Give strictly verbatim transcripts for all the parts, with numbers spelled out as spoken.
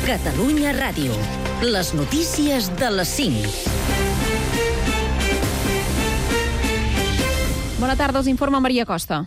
Catalunya Ràdio. Les notícies de les cinc. Bona tarda, us informa Maria Costa.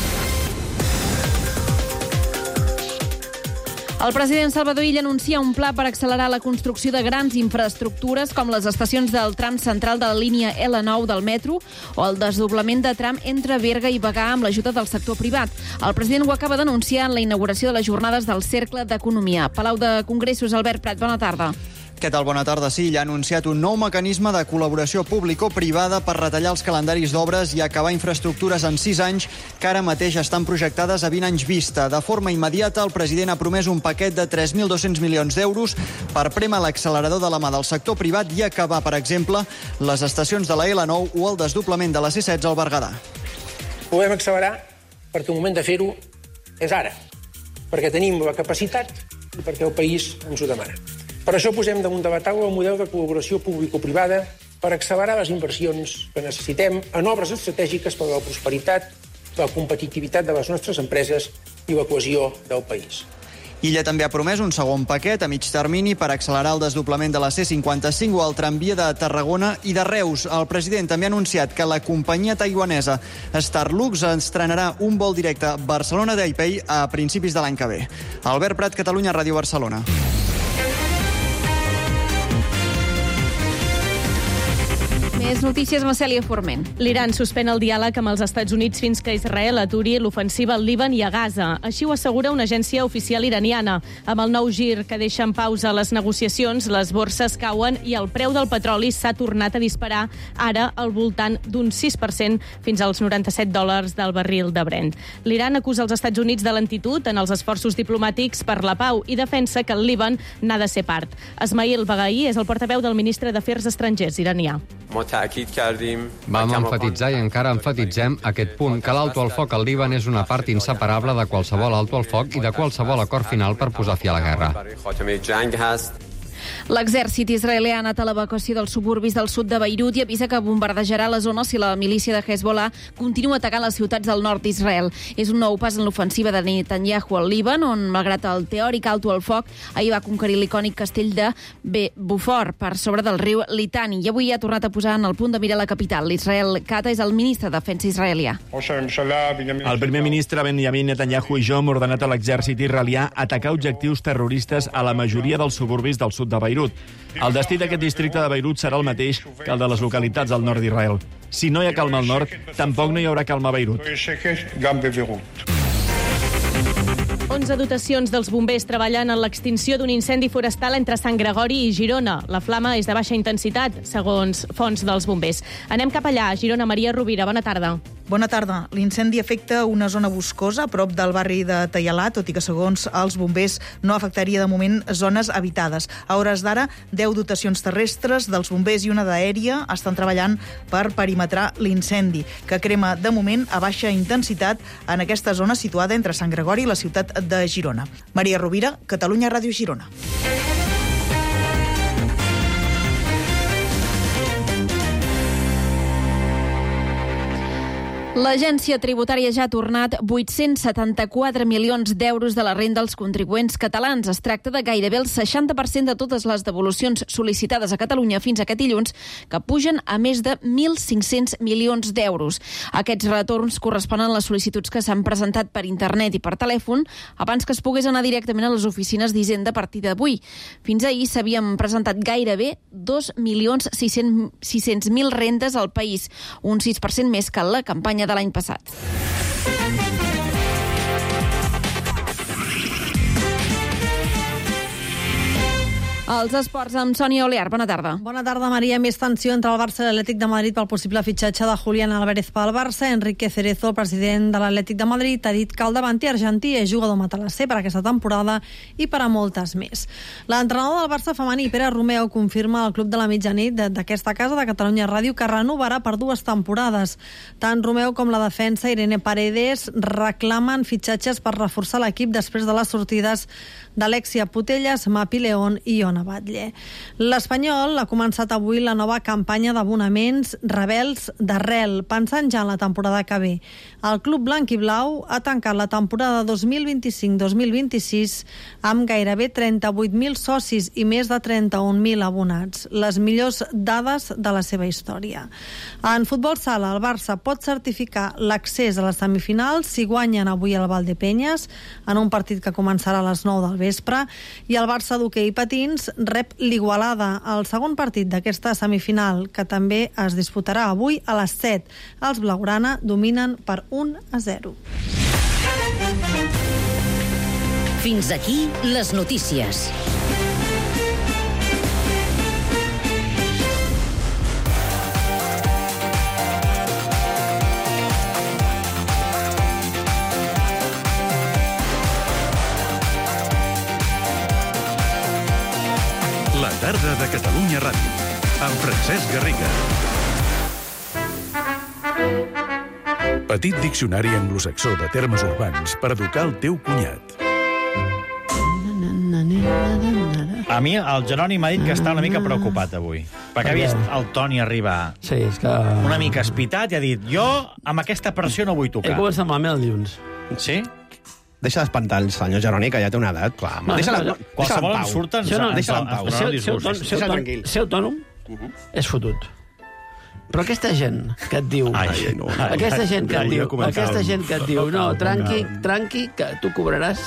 El president Salvador Illa anuncia un pla per accelerar la construcció de grans infraestructures com les estacions del tram central de la línia L nou del metro o el desdoblament de tram entre Berga i Bagà amb l'ajuda del sector privat. El president ho acaba d'anunciar en la inauguració de les jornades del Cercle d'Economia. Palau de Congressos, Albert Prat, bona tarda. Què tal? Bona tarda. Sí, ja ha anunciat un nou mecanisme de col·laboració público-privada per retallar els calendaris d'obres i acabar infraestructures en sis anys que ara mateix estan projectades a vint anys vista. De forma immediata, el president ha promès un paquet de tres mil dos-cents milions d'euros per prémer l'accelerador de la mà del sector privat i acabar, per exemple, les estacions de la L nou o el desdoblament de la C setze al Berguedà. Podem accelerar perquè el moment de fer-ho és ara, perquè tenim la capacitat i perquè el país ens ho demana. Per això posem damunt de la taula el model de col·laboració público-privada per accelerar les inversions que necessitem en obres estratègiques per a la prosperitat, la competitivitat de les nostres empreses i la cohesió del país. Illa també ha promès un segon paquet a mig termini per accelerar el desdoblament de la C cinquanta-cinc o el tramvia de Tarragona i de Reus. El president també ha anunciat que la companyia taiwanesa Starlux estrenarà un vol directe Barcelona-Taipei a principis de l'any que ve. Albert Prat, Catalunya Ràdio, Barcelona. Més notícies amb Cèlia Forment. L'Iran suspèn el diàleg amb els Estats Units fins que Israel aturi l'ofensiva al Líban i a Gaza. Així ho assegura una agència oficial iraniana. Amb el nou gir que deixa en pausa les negociacions, les borses cauen i el preu del petroli s'ha tornat a disparar, ara al voltant d'un sis per cent fins als noranta-set dòlars del barril de Brent. L'Iran acusa els Estats Units de lentitud en els esforços diplomàtics per la pau i defensa que el Líban n'ha de ser part. Esmail Bagaí és el portaveu del ministre d'Afers Estrangers iranià. Vam emfatitzar i encara emfatitzem aquest punt, que l'alto al foc al Líban és una part inseparable de qualsevol alto al foc i de qualsevol acord final per posar fi a la guerra. L'exèrcit israelià ha anat a l'evacuació dels suburbis del sud de Beirut i avisa que bombardejarà la zona si la milícia de Hezbollah continua atacant les ciutats del nord d'Israel. És un nou pas en l'ofensiva de Netanyahu al Líban, on, malgrat el teòric alto al foc, ahir va conquerir l'icònic castell de Beaufort per sobre del riu Litani. I avui ha tornat a posar en el punt de mira la capital. L'Israel Kata és el ministre de Defensa israelià. El primer ministre Benjamin Netanyahu i jo hem ordenat a l'exèrcit israelià atacar objectius terroristes a la majoria dels suburbis del sud de Beirut. El destí d'aquest districte de Beirut serà el mateix que el de les localitats del nord d'Israel. Si no hi ha calma al nord, tampoc no hi haurà calma a Beirut. onze dotacions dels bombers treballen en l'extinció d'un incendi forestal entre Sant Gregori i Girona. La flama és de baixa intensitat, segons fonts dels bombers. Anem cap allà, a Girona. Maria Rovira, bona tarda. Bona tarda. L'incendi afecta una zona boscosa a prop del barri de Taialà, tot i que, segons els bombers, no afectaria de moment zones habitades. A hores d'ara, deu dotacions terrestres dels bombers i una d'aèria estan treballant per perimetrar l'incendi, que crema de moment a baixa intensitat en aquesta zona situada entre Sant Gregori i la ciutat de Girona. Maria Rovira, Catalunya Ràdio, Girona. L'Agència Tributària ja ha tornat vuit-cents setanta-quatre milions d'euros de la renda als contribuents catalans. Es tracta de gairebé el seixanta per cent de totes les devolucions sol·licitades a Catalunya fins aquest dilluns, que pugen a més de mil cinc-cents milions d'euros. Aquests retorns corresponen a les sol·licituds que s'han presentat per internet i per telèfon abans que es pogués anar directament a les oficines d'Hisenda a partir d'avui. Fins ahir s'havien presentat gairebé dos milions sis-cents mil rendes al país, un sis per cent més que la campanya de l'any passat. Els esports amb Sònia Olear. Bona tarda. Bona tarda, Maria. Més tensió entre el Barça i l'Atlètic de Madrid pel possible fitxatge de Julián Álvarez pel Barça. Enrique Cerezo, el president de l'Atlètic de Madrid, ha dit que el davanter argentí és jugador matalasser per aquesta temporada i per a moltes més. L'entrenador del Barça femení, Pere Romeu, confirma al Club de la Mitjanit d'aquesta casa de Catalunya Ràdio que renovarà per dues temporades. Tant Romeu com la defensa, Irene Paredes, reclamen fitxatges per reforçar l'equip després de les sortides d'Alexia Putellas, Mapi León i Ona Batlle. L'Espanyol ha començat avui la nova campanya d'abonaments rebels d'arrel, pensant ja en la temporada que ve. El club blanc i blau ha tancat la temporada dos mil vint-i-cinc dos mil vint-i-sis amb gairebé trenta-vuit mil socis i més de trenta-un mil abonats, les millors dades de la seva història. En futbol sala, el Barça pot certificar l'accés a les semifinals si guanyen avui el Valdepeñas en un partit que començarà a les nou del vespre, i el Barça d'hoquei patins rep l'Igualada, el segon partit d'aquesta semifinal, que també es disputarà avui a les set. Els blaugrana dominen per un a zero. Fins aquí les notícies. La tarda de Catalunya Ràdio, amb Francesc Garriga. Petit diccionari anglosaxó de termes urbans per educar el teu cunyat. A mi el Jeroni m'ha dit que està una mica preocupat avui, perquè ha vist el Toni arribar sí, és que... una mica espitat i ha dit, jo amb aquesta pressió no vull tocar. He començat malament el dilluns. Sí? Deixa d'espantar el senyor Jeroni, que ja té una edat. Clar, no, deixa-la no, qualsevol en surten, deixa-la en pau. Ser autònom, ser autònom és fotut. Però aquesta gent que et diu... Ai, no, ai, aquesta gent que et ai, diu... Aquesta gent que et diu... No, tranqui, tranqui, que tu cobraràs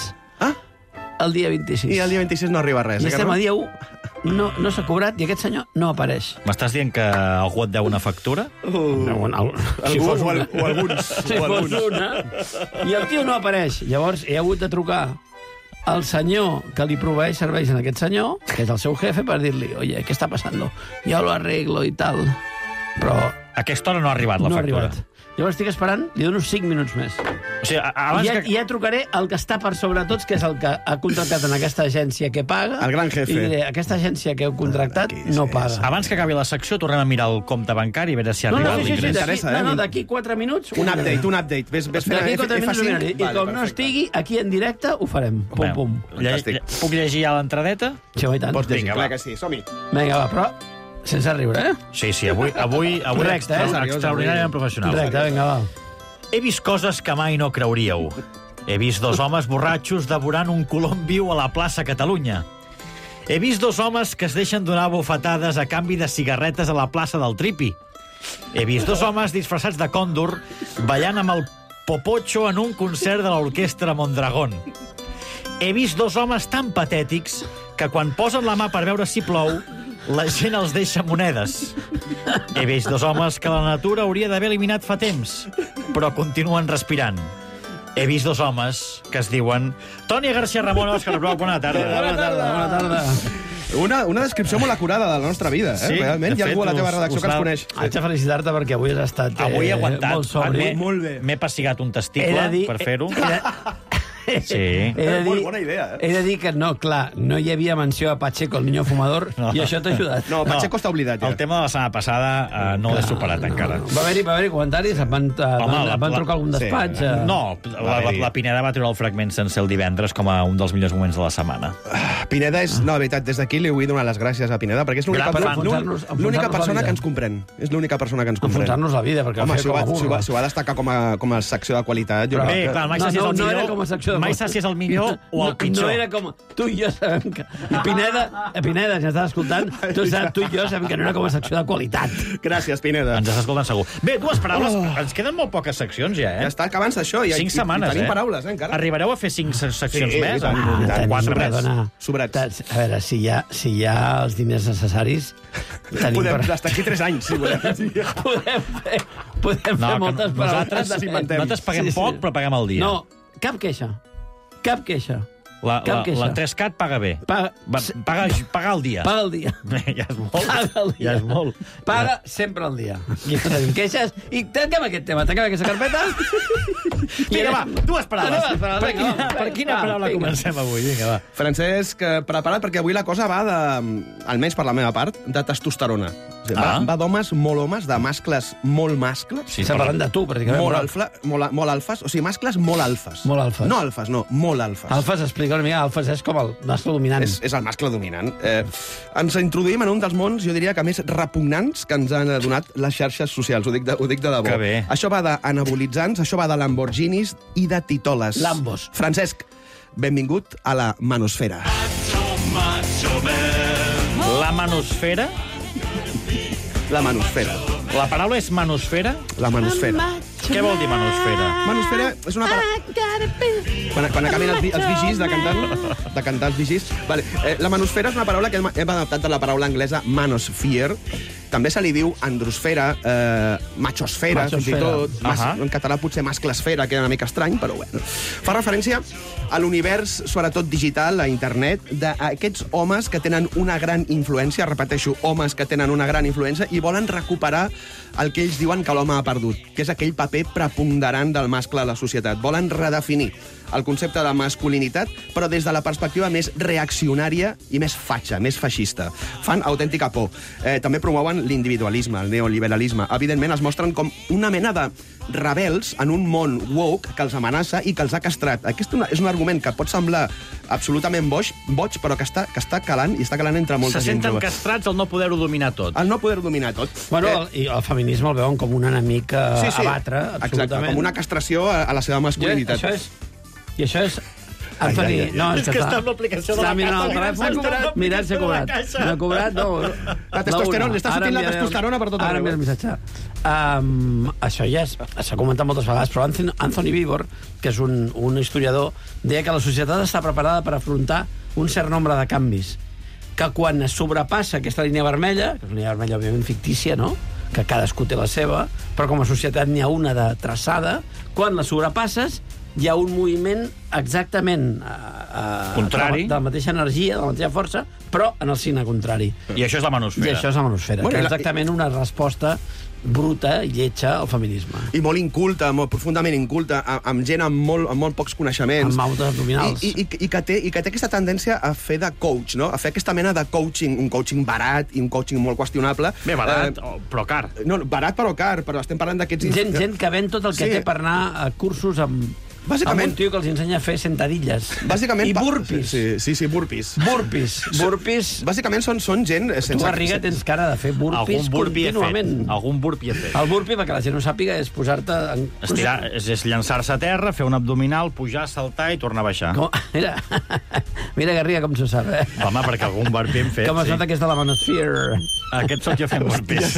el dia vint-i-sis. I el dia vint-i-sis no arriba res. I estem a dia u, no, no s'ha cobrat i aquest senyor no apareix. M'estàs dient que algú et deu una factura? Uh, no, no, si algú, fos una, o alguns. Si o fos alguns. una. I el tio no apareix. Llavors he hagut de trucar al senyor que li proveeix serveis en aquest senyor, que és el seu jefe, per dir-li, oye, què està passant? Jo lo arreglo i tal. Però... A aquesta hora no ha arribat la no factura. Ha arribat. Llavors estic esperant, li dono cinc minuts més. O sigui, abans I ja, que... ja trucaré el que està per sobre tots, que és el que ha contractat en aquesta agència que paga. El gran jefe. I diré, aquesta agència que heu contractat Aquí, no paga. Abans que acabi la secció, tornem a mirar el compte bancari, a veure si ha no, arribat no, sí, l'ingrés. sí, sí, no, no, d'aquí quatre minuts... Un update, un update. Ves, ves fent d'aquí quatre minuts F cinc. I com vale, no estigui, aquí en directe ho farem. Pum, pum. Lle Puc llegir ja l'entradeta? Sí, i tant. Pots llegir, clar que sí, som-hi. Vinga, va, però... Sense riure, eh? Sí, sí, avui, avui, avui Recte, eh? extraordinàriament professional. Recte, vinga, va. He vist coses que mai no creuríeu. He vist dos homes borratxos devorant un colom viu a la plaça Catalunya. He vist dos homes que es deixen donar bufetades a canvi de cigarretes a la plaça del Tripi. He vist dos homes disfressats de còndor ballant amb el Popocho en un concert de l'orquestra Mondragón. He vist dos homes tan patètics que quan posen la mà per veure si plou, la gent els deixa monedes. He vist dos homes que la natura hauria d'haver eliminat fa temps, però continuen respirant. He vist dos homes que es diuen Toni García Ramon, Òscar Broc, bona tarda. Bona tarda, bona tarda. Una, una descripció molt acurada de la nostra vida, eh? Sí, realment. Hi ha algú a la teva redacció que ens coneix. Haig de felicitar-te perquè avui has estat eh, avui he aguantat. molt sobri. M'he pessigat un testicle dir, per fer-ho. Sí. He de dir, molt bona idea, eh? He de dir que no, clar, no hi havia menció a Pacheco, el niño fumador, no. I això t'ha ajudat. No, Pacheco no, està oblidat, ja. El tema de la setmana passada uh, no l'he superat encara. Va haver-hi va haver comentaris? Et van, Home, van, la, van trucar algun despatx? Sí. No, la, la, la Pineda va treure el fragment sencer el divendres com a un dels millors moments de la setmana. Uh, Pineda és... No, de veritat, des d'aquí li vull donar les gràcies a Pineda, perquè és l'única persona que ens comprèn. És l'única persona que ens comprèn. Enfonsar-nos la vida, perquè Home, si ho, va, si, ho va, si ho va destacar com a, com a secció de qualitat... Però bé, clar, mai saps si és el millor, no com a secció de mai saps si és el millor o el pitjor. No era com... Tu i jo sabem que... Pineda, Pineda, si estàs escoltant, tu, saps, tu i jo sabem que no era com a secció de qualitat. Gràcies, Pineda. Ens estàs escoltant segur. Bé, dues paraules. Oh. Ens queden molt poques seccions, ja, eh? Ja està acabant això. Ja, cinc setmanes, i tenim eh? paraules, eh, encara. Arribareu a fer cinc seccions sí, més? Ah, en quatre més. Sobrats. A veure, si hi ha, si hi ha els diners necessaris... Podem per... estar aquí tres anys, si volem. podem fer, podem no, fer moltes paraules. Nosaltres paguem sí, sí. poc, però paguem el dia. No, cap queixa. Cap queixa. La, la, la tres cat paga bé. Paga, paga, paga el dia. Paga el dia. Ja és molt. Paga el dia. Ja és molt. Paga sempre el dia. I no tenim queixes. I tanquem aquest tema, tanquem aquesta carpeta. Vinga, va, dues paraules. Ah, no, per quina, va, per quina va, paraula vinga. Comencem avui? Vinga, va. Francesc, prepara't, perquè avui la cosa va de, almenys per la meva part, de testosterona. O sigui, ah. Va, va d'homes molt homes, de mascles molt mascles. Sí, estem parlant de tu, pràcticament. Molt, alfa, molt, molt alfes, o sigui, mascles molt alfes. Molt alfes. No alfes, no, molt alfes. Alfes, explica una mica, alfes és com el mascle dominant. És, és el mascle dominant. Eh, ens introduïm en un dels mons, jo diria que més repugnants que ens han donat les xarxes socials, ho dic de, ho dic de debò. Que bé. Això va d'anabolitzants, això va de Lamborghinis i de titoles. Lambos. Francesc, benvingut a la manosfera. La manosfera? La manosfera. La paraula és manosfera? La manosfera. Què vol dir manosfera? Manosfera és una paraula... Quan, quan acaben els, els vigis de cantar, de cantar els vigis... Vale. Eh, la manosfera és una paraula que hem, hem adaptat de la paraula anglesa manosphere. També se li diu androsfera, eh, machosfera, fins i tot. Mas, uh -huh. En català potser masclesfera, que era una mica estrany, però bueno. Fa referència a l'univers, sobretot digital, a internet, d'aquests homes que tenen una gran influència, repeteixo, homes que tenen una gran influència i volen recuperar el que ells diuen que l'home ha perdut, que és aquell paper preponderant del mascle a la societat. Volen redefinir el concepte de masculinitat, però des de la perspectiva més reaccionària i més fatxa, més feixista. Fan autèntica por. Eh, també promouen l'individualisme, el neoliberalisme. Evidentment, es mostren com una mena de rebels en un món woke que els amenaça i que els ha castrat. Aquest és un argument que pot semblar absolutament boig, boig però que està, que està calant, i està calant entre molta Se gent senten jove. castrats al no poder-ho dominar tot. Al no poder-ho dominar tot. Bueno, eh, el, i el feminisme el veuen com un enemic a sí, sí, abatre, absolutament. Exacte, com una castració a, a la seva masculinitat. I això és... I això és... Anthony, ai, ai, ai. No, és que està amb l'aplicació de la mirant el telèfon, mirant si ha cobrat. No ha cobrat, no. La testosterona, li està sortint la testosterona per tot arreu. Ara mira el missatge. Um, això ja s'ha comentat moltes vegades, però Anthony Beevor, que és un, un historiador, deia que la societat està preparada per afrontar un cert nombre de canvis, que quan es sobrepassa aquesta línia vermella, que és una línia vermella òbviament fictícia, no?, que cadascú té la seva, però com a societat n'hi ha una de traçada, quan la sobrepasses hi ha un moviment exactament uh, contrari, de la, de la mateixa energia, de la mateixa força, però en el signe contrari. I això és la manosfera. I això és la manosfera, bueno, que és exactament una resposta bruta i lletja al feminisme. I molt inculta, molt profundament inculta, amb gent amb molt, amb molt pocs coneixements. Amb moltes abdominals. I, i, i, que té, I que té aquesta tendència a fer de coach, no? A fer aquesta mena de coaching, un coaching barat i un coaching molt qüestionable. Bé, barat, eh, però car. No, barat però car, però estem parlant d'aquests... Gent, gent que ven tot el que sí. té per anar a cursos amb... Bàsicament, amb un tio que els ensenya a fer sentadilles. Bàsicament, I burpis. Sí, sí, sí, burpis. Burpis. Burpis. Bàsicament són, són gent... Sense... Tu, Garriga, tens cara de fer burpis contínuament. Algun burpi he fet. El burpi, perquè la gent no sàpiga, és posar-te... En... Estirar, és, és llançar-se a terra, fer un abdominal, pujar, saltar i tornar a baixar. Com... Mira, mira, Garriga, com s'ho sap, eh? Home, perquè algun burpi hem fet, com es nota sí. que és de la manosphere. Aquest sóc jo fent burpis.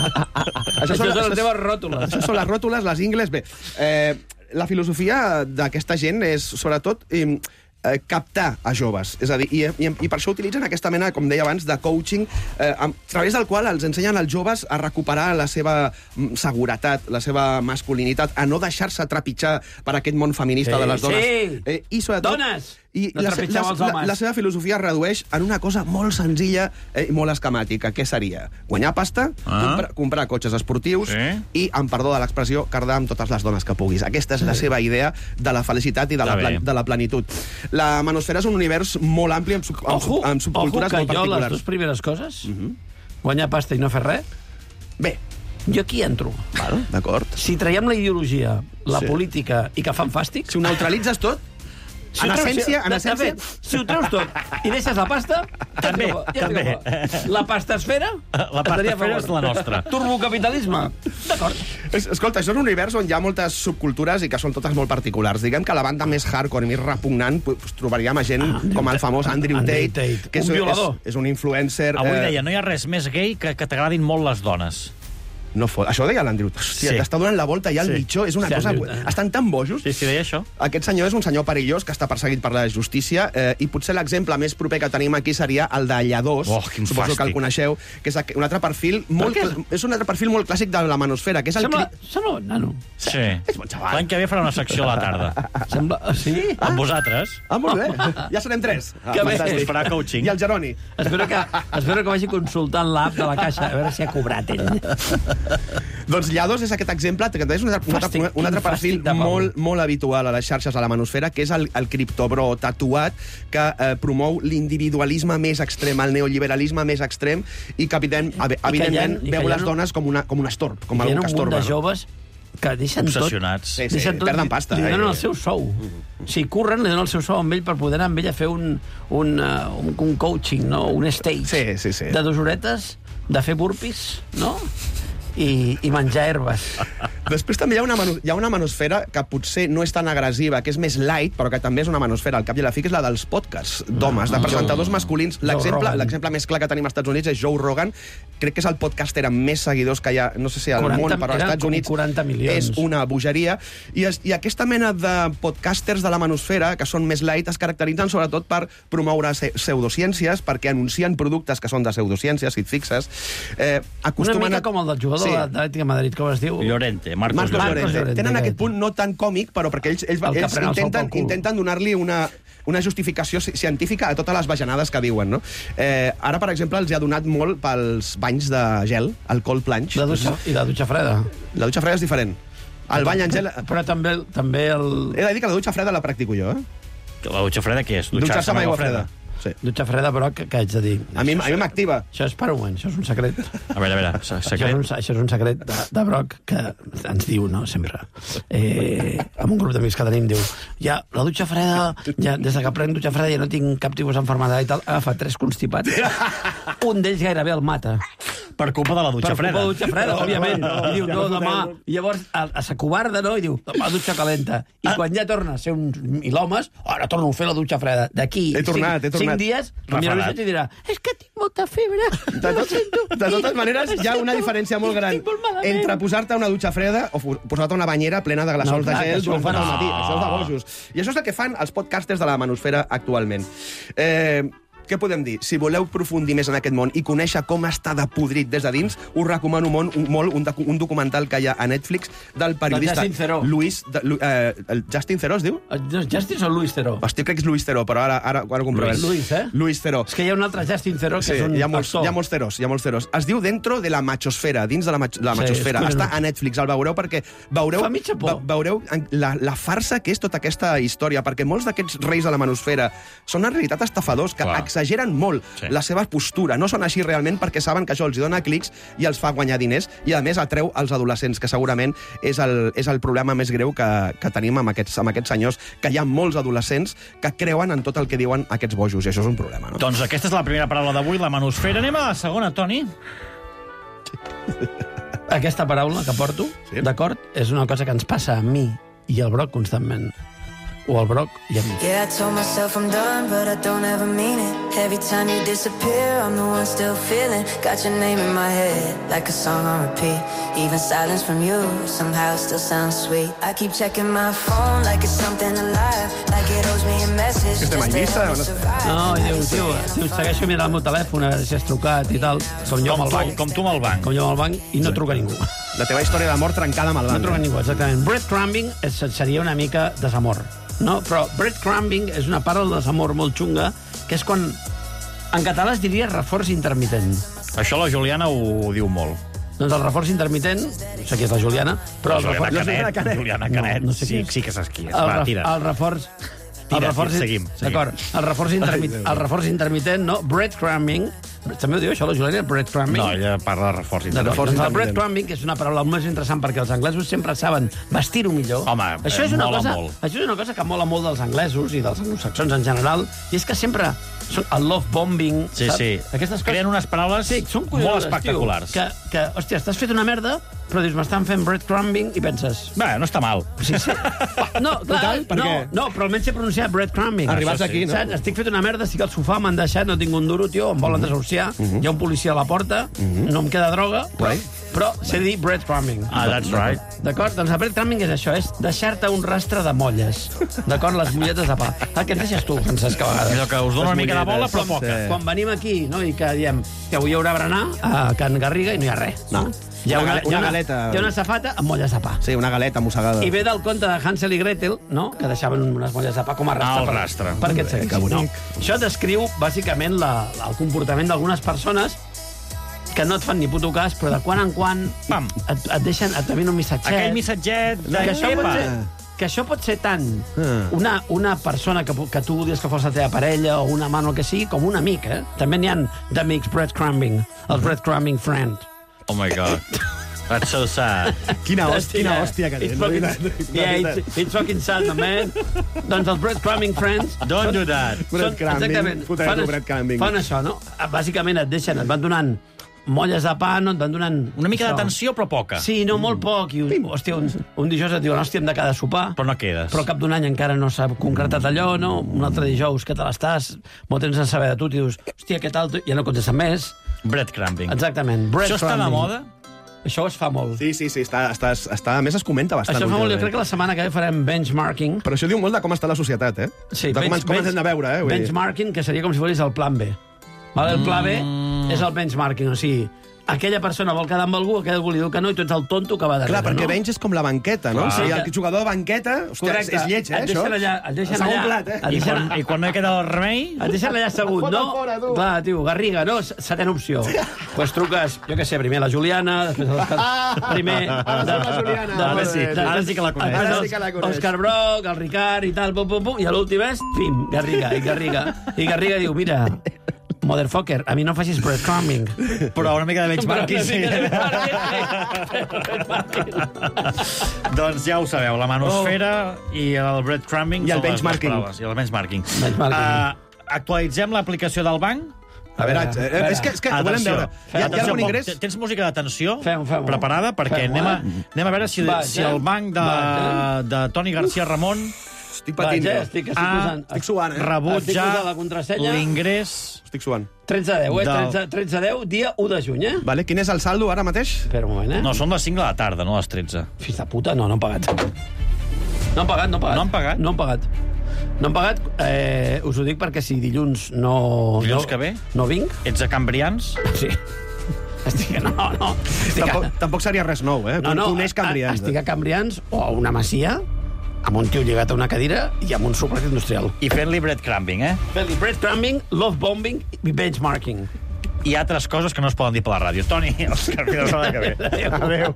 Això són les teves ròtules. Això són les ròtules, les ingles. Bé, eh... la filosofia d'aquesta gent és, sobretot, eh, captar a joves. És a dir, i, i, i per això utilitzen aquesta mena, com deia abans, de coaching, eh, a través del qual els ensenyen als joves a recuperar la seva seguretat, la seva masculinitat, a no deixar-se trepitjar per aquest món feminista sí, de les dones. Sí! Eh, i sobretot, dones! I no la, trepitgeu els la, homes. la, la seva filosofia es redueix en una cosa molt senzilla eh, i molt esquemàtica. Què seria? Guanyar pasta, ah. comprar, comprar cotxes esportius sí. i, amb perdó de l'expressió, cardar amb totes les dones que puguis. Aquesta és sí. la seva idea de la felicitat i de la, plan, de la plenitud. La manosfera és un univers molt ampli amb, sub, amb, ojo, amb subcultures ojo, molt particulars. Ojo, que jo les dues primeres coses, uh -huh. guanyar pasta i no fer res, bé, jo aquí entro. Val, d'acord. Si traiem la ideologia, la sí. política i que fan fàstic... Si ho neutralitzes tot, Si en treus, essència, si, en essència... fet, si ho treus tot i deixes la pasta... També, ja també. La pastasfera... La pastasfera és la nostra. Turbocapitalisme. D'acord. Es, escolta, això és un univers on hi ha moltes subcultures i que són totes molt particulars. Diguem que la banda més hardcore i més repugnant pues, trobaríem a gent ah, com el famós Andrew, Andrew Tate, Tate, que és un violador. És, és un influencer... Avui eh... deia, no hi ha res més gay que, que t'agradin molt les dones. No fot. Això ho deia l'Andrew. Hòstia, sí. t'està donant la volta ja al sí. mitjó. És una sí, cosa... Andrew. Estan tan bojos. Sí, sí, deia això. Aquest senyor és un senyor perillós que està perseguit per la justícia eh, i potser l'exemple més proper que tenim aquí seria el de Lladós. Oh, quin Suposo fàstic. que el coneixeu, que és un altre perfil molt, és un altre perfil molt clàssic de la manosfera, que és el... Sembla, sembla un nano. Sí. És bon xaval. L'any que ve farà una secció a la tarda. Sembla... Sí? Amb vosaltres. Ah, molt bé. Ja serem tres. Ah, que bé. Es farà coaching. I el Jeroni. Espero que, espero que vagi consultant l'app de la Caixa, a veure si ha cobrat ell. Doncs Llados és aquest exemple, que és un altre, Fàstic, un altre perfil molt, molt habitual a les xarxes a la manosfera, que és el, el criptobro tatuat, que eh, promou l'individualisme més extrem, el neoliberalisme més extrem, i que, evident, evidentment, ha, veu les dones com una, com un estorb, com algú que estorba. Hi ha un munt de joves que deixen obsessionats. tot... Sí, sí, deixen tot, perden pasta. Li donen eh? el seu sou. O sigui, curren, li donen el seu sou amb ell per poder anar amb ell a fer un, un, uh, un, un coaching, no? Un stage. Sí, sí, sí. De dos horetes, de fer burpees, no? I, i menjar herbes. Després també hi ha, una manu hi ha una manosfera que potser no és tan agressiva, que és més light, però que també és una manosfera, al cap i a la fi, que és la dels podcasts d'homes, de presentadors masculins. L'exemple més clar que tenim als Estats Units és Joe Rogan. Crec que és el podcaster amb més seguidors que hi ha, no sé si al quaranta, món, però als Estats Units quaranta milions. És una bogeria. I, es, I aquesta mena de podcasters de la manosfera, que són més light, es caracteritzen sobretot per promoure pseudociències, perquè anuncien productes que són de pseudociències, si et fixes. Eh, una mica a... com el del jugador sí. de l'Atlètic de Madrid, com es diu? Llorente, Marcos, Marcos Llorente. Llorente. Tenen aquest punt no tan còmic, però perquè ells, ells, ells intenten, intenten donar-li una, una justificació científica a totes les bajanades que diuen, no? Eh, ara, per exemple, els ha donat molt pels banys de gel, el cold plunge. La dutxa, I la dutxa freda. La dutxa freda és diferent. El bany en gel... Però també, també el... He de dir que la dutxa freda la practico jo, eh? La dutxa freda què és? Dutxar-se amb aigua freda. Sí. Dutxa freda, però, què haig de dir? A mi, a mi m'activa. Això és per un moment, això és un secret. A veure, a veure, secret. Això és un, això és un secret de, de Broc que ens diu, no?, sempre. Eh, amb un grup d'amics que tenim, diu, ja, la dutxa freda, ja, des que prenc dutxa freda ja no tinc cap tipus d'enfermedad i tal, agafa tres constipats. Un d'ells gairebé el mata. Per culpa de la dutxa freda. Per culpa de la dutxa freda, òbviament. I diu, no, demà... I llavors s'acobarda, no?, i diu, demà dutxa calenta. I quan ja torna a ser un milhomes, ara torno a fer la dutxa freda. D'aquí cinc dies, em mirarà i dirà, és que tinc molta febre. De, tot, de totes maneres, hi ha una diferència molt gran entre posar-te una dutxa freda o posar-te una banyera plena de glaçons no, de gel durant tot el matí. Això és de bojos. I això és el que fan els podcasters de la manosfera actualment. Eh... Què podem dir? Si voleu aprofundir més en aquest món i conèixer com està de podrit des de dins, us recomano molt un, un, un documental que hi ha a Netflix del periodista Luis... De, eh, el Justin Theroux, es diu? Justin o Luis Theroux? Hosti, crec que és Luis Theroux, però ara, ara, ara ho comprovem. Luis, eh? Luis Theroux. És que hi ha un altre Justin Theroux que sí, és un hi ha molts, actor. Hi ha molts Theroux, hi ha molts Theroux. Es diu Dentro de la machosfera, dins de la, mach, la sí, machosfera. Està a Netflix, el veureu perquè veureu, fa mitja por. Veureu la, la farsa que és tota aquesta història, perquè molts d'aquests reis de la manosfera són en realitat estafadors que Clar. exageren molt sí. la seva postura. No són així realment perquè saben que això els dona clics i els fa guanyar diners i, a més, atreu als adolescents, que segurament és el, és el problema més greu que, que tenim amb aquests, amb aquests senyors, que hi ha molts adolescents que creuen en tot el que diuen aquests bojos, i això és un problema, no? Doncs aquesta és la primera paraula d'avui, la manosfera. Anem a la segona, Toni. Aquesta paraula que porto, sí. d'acord, és una cosa que ens passa a mi i al Broc constantment. O al Broc i a mi. Yeah, I told myself I'm done, but I don't ever mean it. Every time you disappear, I'm the one still feeling. Got your name in my head, like a song on repeat. Even silence from you, somehow still sounds sweet. I keep checking my phone like it's something alive, like it owes me a message. Estem en llista? No, diu, tio, tio, segueixo mirant el meu telèfon a veure si has trucat i tal. Com jo amb el banc. Com tu amb el banc. Com jo amb el banc, i no truca ningú. La teva història d'amor trencada amb el banc. No truca ningú, exactament. Breadcrumbing seria una mica desamor. No, però breadcrumbing és una paraula de desamor molt xunga, que és quan, en català es diria reforç intermitent. Això la Juliana ho diu molt. Doncs el reforç intermitent, no sé qui és la Juliana, però... La Juliana Canet, Canet. Juliana Canet, no, no sé sí, sí que saps qui és. El, Va, tira. El reforç... Tira, el reforç, tira, seguim. D'acord, el reforç, intermit, el reforç intermitent, no? Breadcrumbing, també ho diu això, la Juliana, breadcrumbing? No, ella parla de reforç intermitent. Reforç intermitent. El breadcrumbing, que és una paraula molt més interessant perquè els anglesos sempre saben vestir-ho millor. Home, això és una mola cosa, molt. Això és una cosa que mola molt dels anglesos i dels anglosaxons en general, i és que sempre són el love bombing, sí, saps? Sí, Aquestes coses... creen unes paraules sí, són molt espectaculars. Tio, que, que, hòstia, estàs fet una merda, però dius, m'estan fent breadcrumbing, i penses... Bé, no està mal. Sí, sí. No, clar, Total, no, no, però almenys he pronunciat breadcrumbing. Arribats aquí, no? Saps? Estic fet una merda, estic al sofà, m'han deixat, no tinc un duro, tio, em volen desahuciar, uh -huh. hi ha un policia a la porta, uh -huh. no em queda droga, però, right. però sé dir breadcrumbing. Ah, that's right. D'acord? Doncs el breadcrumbing és això, és deixar-te un rastre de molles. D'acord? Les molletes de pa. El que ens deixes tu, Francesc, a vegades. Allò que us dona una mica de bola, però poca. Quan venim aquí, no?, i que diem que avui hi haurà berenar a Can Garriga i no hi ha res. No. Hi ha una, una, una, galeta... Hi ha una safata amb molles de pa. Sí, una galeta mossegada. I ve del conte de Hansel i Gretel, no?, que deixaven unes molles de pa com a rastre. Ah, el rastre. Per, per aquest sexe. No. Això descriu, bàsicament, la, el comportament d'algunes persones que no et fan ni puto cas, però de quan en quan Pam. et, et deixen, et envien un missatget. Aquell missatget de que això pot Epa. ser, que això pot ser tant una, una persona que, que tu volies que fos la teva parella o una mano que sigui, com un amic, eh? També n'hi ha d'amics breadcrumbing, els breadcrumbing friend. Oh my God. That's so sad. Quina hòstia, quina hòstia que It's tens. fucking, yeah, it's, it's fucking sad, no, man. Doncs els breadcrumbing friends... Don't do that. Exactament. Fan, fan això, no? Bàsicament et deixen, et van donant molles de pa, no et van donant... Una mica d'atenció, però poca. Sí, no, molt poc. I, hòstia, un, un dijous et diuen, hòstia, hem de cada sopar. Però no quedes. Però cap d'un any encara no s'ha concretat allò, no? Un altre dijous, què tal estàs? Molt temps a saber de tu, i dius, hòstia, què tal? Ja no contesten més. Breadcrumbing. Exactament. Això està de moda? Això es fa molt. Sí, sí, sí, està, està, està, a més es comenta bastant. Això fa molt, jo crec que la setmana que ve farem benchmarking. Però això diu molt de com està la societat, eh? Sí, de com, bench, ens, com ens hem de veure, eh? Benchmarking, que seria com si fossis el plan B. Vale? El pla B és el benchmarking, o sigui, aquella persona vol quedar amb algú, aquell algú li diu que no, i tu ets el tonto que va darrere. Clar, perquè no? bench és com la banqueta, no? Clar. O sigui, el Que- jugador de banqueta, hòstia, Correcte. és lleig, eh, Et això? deixen allà, et deixen Segon allà, plat, eh? et I deixen, quan, I quan no hi queda el remei... et deixen allà assegut, Fot-el no? fora, tu. Clar, tio, Garriga, no? Setena opció. Pues truques, jo què sé, primer la Juliana, després l'Òscar... Primer... Ara sí la Juliana. Ara sí, ara sí que la coneix. Ara sí que la coneix. Òscar Broc, el Ricard i tal, pum, pum, pum, i a l'últim és, pim, Garriga, i Garriga. I Garriga diu, mira, motherfucker, a mi no facis breadcrumbing. Però una mica de benchmarking, sí. Doncs ja ho sabeu, la manosfera i el breadcrumbing I el són les benchmarking. dues proves, I el benchmarking. Benchmarking. Uh, actualitzem l'aplicació del banc? A veure, eh, és que, és que ho volem Atenció. veure. Hi ha, hi ha Atenció, algun Pol, ingrés? Tens música d'atenció Fem-ho, fem-ho. preparada? Perquè Fem-ho, anem, a, eh? anem a veure si, Vaja. si el banc de, Vaja. de Toni García Ramon Estic patint. Vaja, estic, estic ha posant... Estic suant, eh? rebut Estic ja posant la contrasenya. l'ingrés... Estic suant. tretze a deu, eh? Del- tretze, tretze a deu, dia u de juny, eh? Vale, quin és el saldo ara mateix? Espera un moment, eh? No, són les cinc de la tarda, no les tretze. Fills de puta, no, no han pagat. No han pagat, no han pagat. No han pagat? No han pagat. No han pagat, eh, us ho dic perquè si dilluns no... Dilluns no, que ve? No vinc. Ets a Cambrians? Sí. Estic, no, no. Estic a, Tampoc, tampoc seria res nou, eh? no, no, Coneix Cambrians. Estic a Cambrians o a una masia amb un tio lligat a una cadira i amb un suplet industrial. I fent-li breadcrumbing, eh? Fent-li breadcrumbing, love bombing i benchmarking. I altres coses que no es poden dir per la ràdio. Toni, Òscar, fins la setmana que ve. Adéu.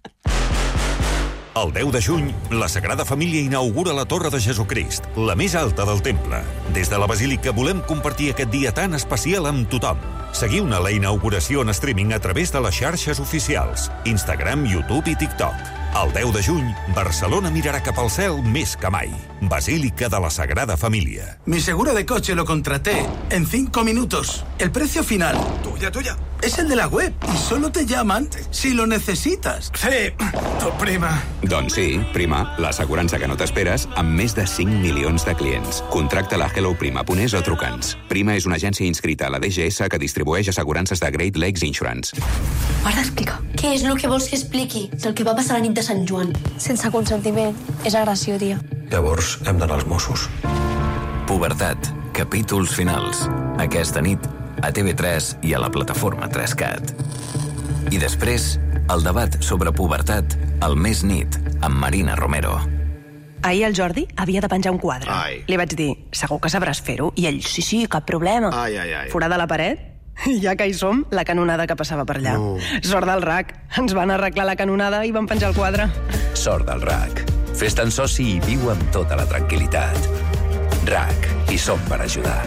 El deu de juny, la Sagrada Família inaugura la Torre de Jesucrist, la més alta del temple. Des de la Basílica volem compartir aquest dia tan especial amb tothom. Seguiu-ne la inauguració en streaming a través de les xarxes oficials, Instagram, YouTube i TikTok. El deu de juny, Barcelona mirarà cap al cel més que mai. Basílica de la Sagrada Família. Mi seguro de coche lo contraté en cinco minutos. El precio final. Tuya, tuya. Es el de la web y solo te llaman si lo necesitas. Sí, tu prima. Doncs sí, Prima, l'assegurança que no t'esperes amb més de cinc milions de clients. Contracta la Hello Prima punt es o truca'ns. Prima és una agència inscrita a la D G S que distribueix assegurances de Great Lakes Insurance. M'has d'explicar. Què és el que vols que expliqui? El que va passar la nit de Sant Joan. Sense consentiment. És agressió, tia. Llavors hem d'anar als Mossos. Pubertat. Capítols finals. Aquesta nit a T V tres i a la plataforma tres cat. I després, el debat sobre pubertat al Més nit amb Marina Romero. Ahir el Jordi havia de penjar un quadre. Ai. Li vaig dir, segur que sabràs fer-ho? I ell, sí, sí, cap problema. Ai, ai, ai. Forada la paret? I ja que hi som, la canonada que passava per allà. No. Sort del R A C. Ens van arreglar la canonada i van penjar el quadre. Sort del R A C. Fes-te'n soci i viu amb tota la tranquil·litat. R A C. Hi som per ajudar.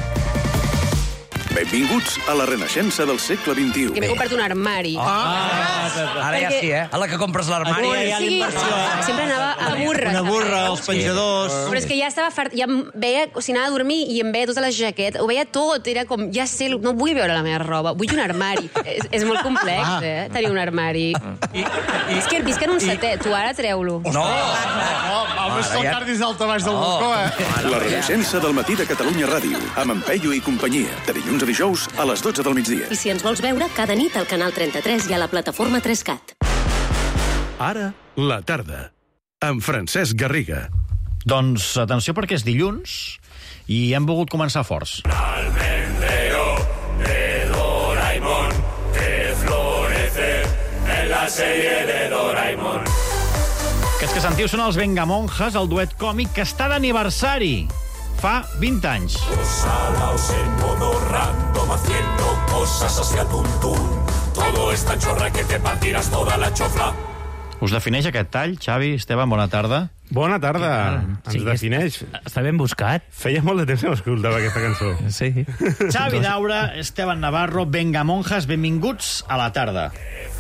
Benvinguts a la renaixença del segle vint-i-u. Que m'he comprat un armari. Ah, ara ja sí, eh? A la que compres l'armari. Aquí ja hi ha l'inversió. Sempre anava a burra. Una burra, saps? els penjadors. Però és que ja estava fart, ja em veia, o sigui, anava a dormir i em veia tota la jaqueta, ho veia tot, era com, ja sé, no vull veure la meva roba, vull un armari. és, és molt complex, eh, tenir un armari. I, i, és que visc en un setè, tu ara treu-lo. No, no, el més que el cardis alta baix del balcó, eh? La renaixença del matí de Catalunya Ràdio, amb en Peyu i companyia, de dilluns a dijous a les dotze del migdia. I si ens vols veure, cada nit al canal trenta-tres i a la plataforma tres cat. Ara, la tarda, amb Francesc Garriga. Doncs atenció perquè és dilluns i hem volgut començar forts. Almendrero de Doraemon que florece en la serie de Doraemon. Aquests que sentiu són els Vengamonjas, el duet còmic que està d'aniversari. Fa vint anys. Salaos en modo random haciendo cosas hacia tuntún. todo es tan chorra que te partirás toda la chofla. Us defineix aquest tall, Xavi, Esteban, bona tarda. Bona tarda, ens sí, defineix. Està ben buscat. Feia molt de temps que no escoltava aquesta cançó. Sí. Xavi Daura, Esteban Navarro, Vengamonjas, benvinguts a la tarda.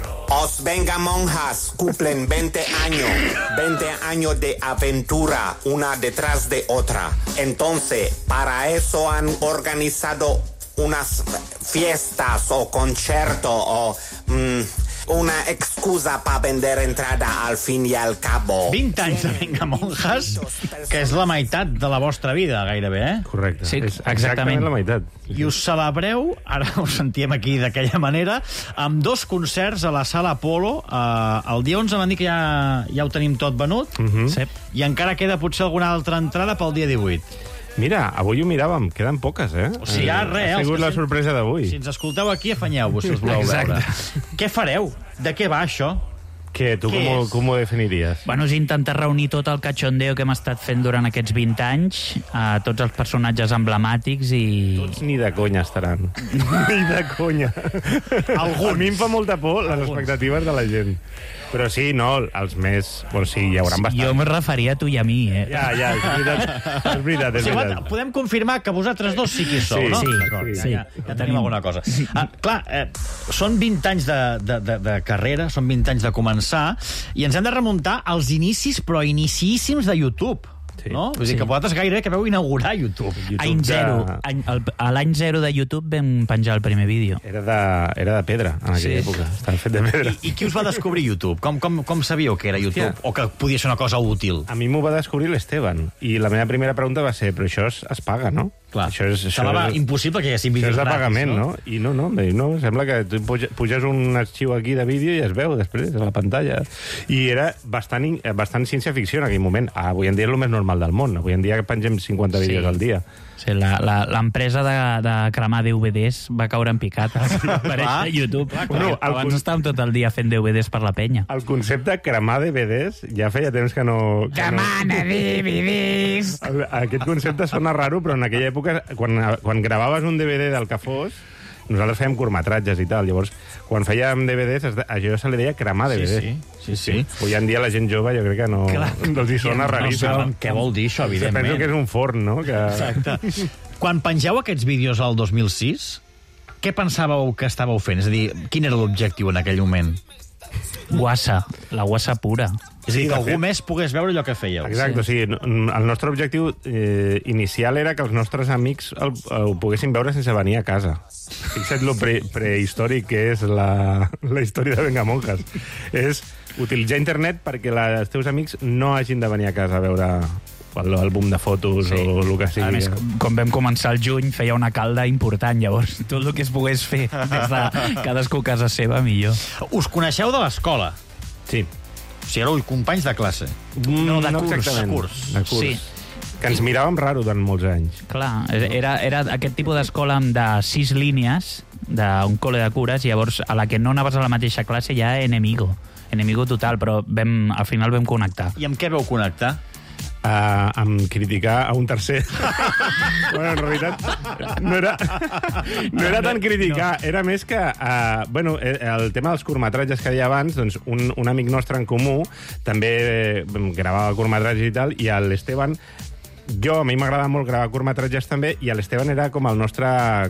Os Vengamonjas cumplen veinte años, veinte años de aventura, una detrás de otra. Entonces, para eso han organizado unas fiestas o conciertos o mmm, una excusa para vender entrada al fin y al cabo. vint anys de Vengamonjas, que és la meitat de la vostra vida, gairebé, eh? Correcte, sí, és exactament, exactament la meitat. I us celebreu, ara us sentíem aquí d'aquella manera, amb dos concerts a la Sala Apolo. Uh, el dia onze van dir que ja, ja ho tenim tot venut, Uh -huh. sí. I encara queda potser alguna altra entrada pel dia divuit. Mira, avui ho miràvem, queden poques, eh? O sigui, ja res, ha sigut la sorpresa d'avui. Si ens escolteu aquí, afanyeu-vos, si us voleu Exacte. veure. Què fareu? De què va això? Què, tu Què com, ho, és? com ho definiries? Bueno, és intentar reunir tot el cachondeo que hem estat fent durant aquests vint anys, a tots els personatges emblemàtics i... Tots ni de conya estaran. Ni de conya. Alguns. A mi em fa molta por les expectatives de la gent. Però sí, no, els més... Bueno, sí, hi hauran bastant. Jo me referia a tu i a mi, eh? Ja, ja, és veritat, és veritat, és Sí, veritat. podem confirmar que vosaltres dos sí que hi sou, Sí, no? sí, D'acord, sí, ja, sí. ja, ja tenim alguna cosa. Ah, clar, eh, són vint anys de, de, de, de carrera, són vint anys de començar, i ens hem de remuntar als inicis, però inicíssims de YouTube. Sí. No? Vull dir Sí. que vosaltres gairebé que vau inaugurar YouTube. Any de- zero. Any, el, a l'any zero de YouTube vam penjar el primer vídeo. Era de, era de pedra, en aquella Sí. època. Estava fet de pedra. I, I qui us va descobrir YouTube? Com, com, com sabíeu que era YouTube? Hòstia. O que podia ser una cosa útil? A mi m'ho va descobrir l'Esteban, i la meva primera pregunta va ser, però això es, es paga, no? Clar, això és, això semblava és, impossible que hi haguessin això vídeos és de gratis, pagament, no? no? I no, no, em va dir, no, sembla que tu puja- puges un arxiu aquí de vídeo i es veu després a la pantalla. I era bastant, in- bastant ciència-ficció en aquell moment. Ah, avui en dia és el més normal del món. Avui en dia pengem cinquanta Sí. vídeos al dia. Sí, la- la- l'empresa de, de cremar D V Ds va caure en picat a aparèixer a YouTube. Clar, clar. Bueno, Bueno, el abans con- estàvem tot el dia fent D V Ds per la penya. El concepte cremar D V Ds ja feia temps que no... Que Cremant D V Ds! no... Aquest concepte sona raro, però en aquella època, quan, quan gravaves un D V D del que fos, nosaltres fèiem curtmetratges i tal. Llavors, quan fèiem D V Ds, es de- a això se li deia cremar D V D. Sí, sí, sí, sí. Avui en dia la gent jove jo crec que no... Clar. Els hi sona No raríssim. saben què vol dir això, evidentment. Penso que és un forn, no? Que... Exacte. Quan pengeu aquests vídeos al dos mil sis, què pensàveu que estàveu fent? És a dir, quin era l'objectiu en aquell moment? Guassa, la guassa pura. És a dir, Sí, que de algú fet. més pogués veure allò que fèieu. Exacte, sí. sí. El nostre objectiu eh, inicial era que els nostres amics el, el poguessin veure sense venir a casa. Fixa't lo pre, prehistòric que és la, la història de Vengamonjas. És utilitzar internet perquè la, els teus amics no hagin de venir a casa a veure l'àlbum de fotos sí. o el que sigui. A més, com vam començar el juny, feia una calda important, llavors tot el que es pogués fer des de cadascú a casa seva, millor. Us coneixeu de l'escola? Sí. O sigui, éreu companys de classe? No, de no curs. exactament. De curs. De curs. Sí. Que ens miràvem raro durant molts anys. Clar, era, era aquest tipus d'escola de sis línies d'un col·le de cures, llavors a la que no anaves a la mateixa classe ja enemigo. Enemigo total, però vam, al final vam connectar. I amb què veu connectar? Uh, amb criticar a un tercer. Bueno, en realitat, no era, no era tan criticar, era més que, uh, bueno, el tema dels curtmetratges que deia abans, doncs un, un amic nostre en comú també eh, gravava curtmetratges i tal, i l'Esteban, jo, a mi m'agrada molt gravar curtmetratges també, i l'Esteban era com el nostre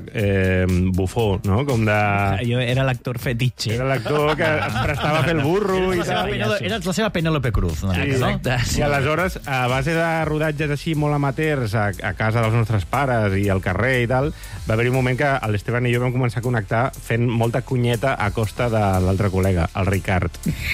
eh, bufó, no? Com de... Jo era l'actor fetitxe. Era l'actor que es prestava a fer el burro i Eres la, tal. seva, eres la seva Penélope Cruz. No? Sí, Exacte, sí. I aleshores, a base de rodatges així molt amateurs a, a casa dels nostres pares i al carrer i tal, va haver-hi un moment que l'Esteban i jo vam començar a connectar fent molta cunyeta a costa de l'altre col·lega, el Ricard.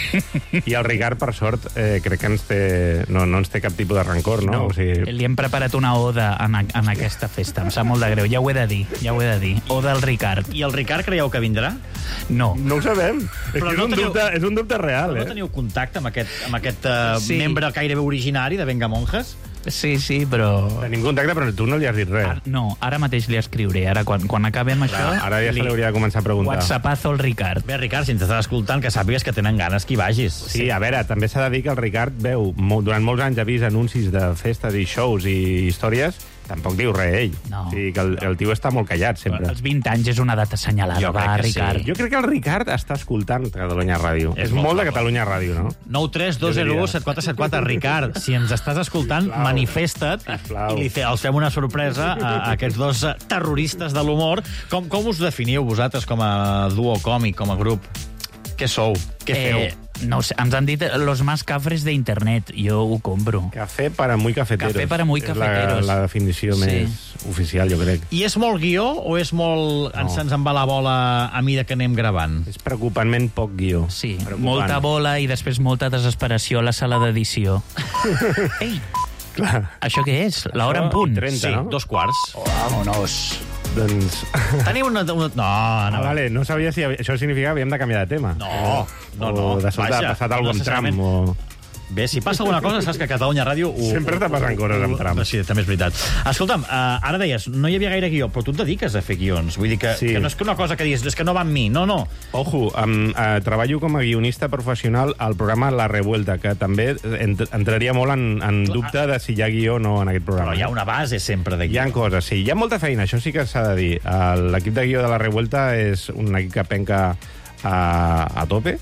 I el Ricard, per sort, eh, crec que ens té, no, no ens té cap tipus de rancor, no? No, O sigui, li hem preparat una oda en, a, en aquesta festa. Em sap molt de greu. Ja ho he de dir, ja ho he de dir. Oda al Ricard. I el Ricard creieu que vindrà? No. no ho sabem. És, Però que és, no un teniu- dubte, és un dubte real, No eh? teniu contacte amb aquest, amb aquest uh, Sí. membre gairebé originari de Vengamonjas? Sí, sí, però... Tenim contacte, però tu no li has dit res. Ara, no, ara mateix li escriuré. Ara, quan, quan acabem això... Ara ja se li hauria de començar a preguntar. Whatsappazo al Ricard. Bé, Ricard, si ens estàs escoltant, que sàpigues que tenen ganes que hi vagis. Sí, a veure, també s'ha de dir que el Ricard veu, molt, durant molts anys ha vist anuncis de festes i shows i històries tampoc diu res ell. No. O sigui que el, el tio està molt callat, sempre. Els vint anys és una data assenyalada, Jo va, crec que sí. Ricard. Jo crec que el Ricard està escoltant Catalunya Ràdio. És, És és molt molt de probable. Catalunya Ràdio, no? nou tres dos zero u set quatre set quatre. Ricard, si ens estàs escoltant, Sisplau. manifesta't Sisplau. i li fe, els fem una sorpresa a, a aquests dos eh, terroristes de l'humor. Com, com us definiu vosaltres com a duo còmic, com a grup? Què sou? Què feu? Eh, no ho sé, ens han dit los más cafres de internet. Jo ho compro. Café para muy cafeteros. Café para muy cafeteros. És la, la definició Sí. més oficial, jo crec. I és molt guió o és molt... No. Ens, ens en va la bola a mida que anem gravant? És preocupantment poc guió. Sí, Preocupant. molta bola i després molta desesperació a la sala d'edició. Ei, Clar. això què és? L'hora en punt? trenta, Sí, no? dos quarts. Vámonos. Doncs... Teniu una... una... No, Ah, no. vale, no sabia si això significava que havíem de canviar de tema. No, no, no. O de sobte ha Vaja, passat alguna no cosa amb tram. necessàriament. O... Bé, si passa alguna cosa, saps que a Catalunya Ràdio... Ho, Sempre està passant coses amb tram. Sí, també és veritat. Escolta'm, uh, ara deies, no hi havia gaire guió, però tu et dediques a fer guions. Vull dir que, Sí. que no és que una cosa que diguis, és que no va amb mi. No, no. Ojo, um, uh, treballo com a guionista professional al programa La Revuelta, que també ent entraria molt en, en dubte de si hi ha guió o no en aquest programa. Però hi ha una base sempre de Hi guió. ha coses, sí. Hi ha molta feina, això sí que s'ha de dir. L'equip de guió de La Revuelta és un equip que penca a, a tope,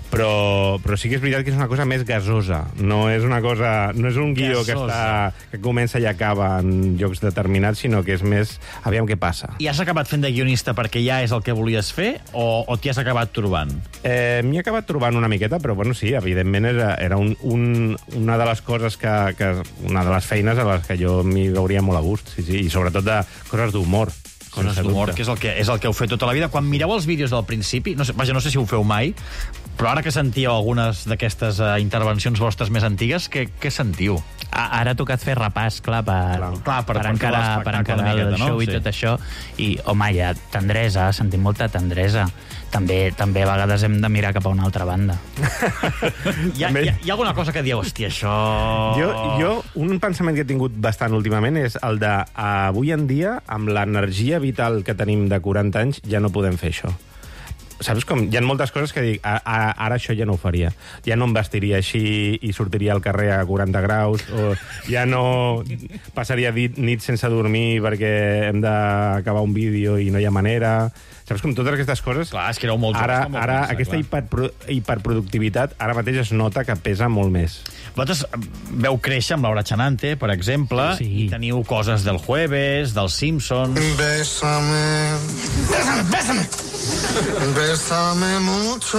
però, però sí que és veritat que és una cosa més gasosa. No és una cosa... No és un guió que, Gasosa. està, que comença i acaba en llocs determinats, sinó que és més... Aviam què passa. I has acabat fent de guionista perquè ja és el que volies fer o, o t'hi has acabat trobant? Eh, M'hi he acabat trobant una miqueta, però bueno, sí, evidentment era, era un, un, una de les coses que, que... Una de les feines a les que jo m'hi veuria molt a gust, sí, sí, i sobretot de coses d'humor. Coses sense d'humor, dubte. que és el que, és el que heu fet tota la vida. Quan mireu els vídeos del principi, no sé, vaja, no sé si ho feu mai, però ara que sentíeu algunes d'aquestes uh, intervencions vostres més antigues, què, què sentiu? A- Ara ha tocat fer repàs, clar, per, Clar, clar, per- per, per encarar, fer per l'espectacle encarar una el miqueta, no? show i Sí. tot això. I, home, hi ha tendresa, sentim molta tendresa. També, també a vegades hem de mirar cap a una altra banda. Hi ha, hi, ha, hi ha alguna cosa que dieu, hòstia, això... Jo, jo, un pensament que he tingut bastant últimament és el de, avui en dia, amb l'energia vital que tenim de quaranta anys, ja no podem fer això. Saps com? Hi ha moltes coses que dic, a, a, ara això ja no ho faria. Ja no em vestiria així i sortiria al carrer a quaranta graus, o ja no passaria dit, nit sense dormir perquè hem d'acabar un vídeo i no hi ha manera. Saps com totes aquestes coses? Clar, és que éreu molt joves, Ara, com ho ara pensa, aquesta clar. hiperpro, hiperproductivitat ara mateix es nota que pesa molt més. Vosaltres veu créixer amb Laura Chanante, per exemple, Sí. i teniu coses del Jueves, dels Simpsons... Bésame, bésame, bésame, bésame mucho.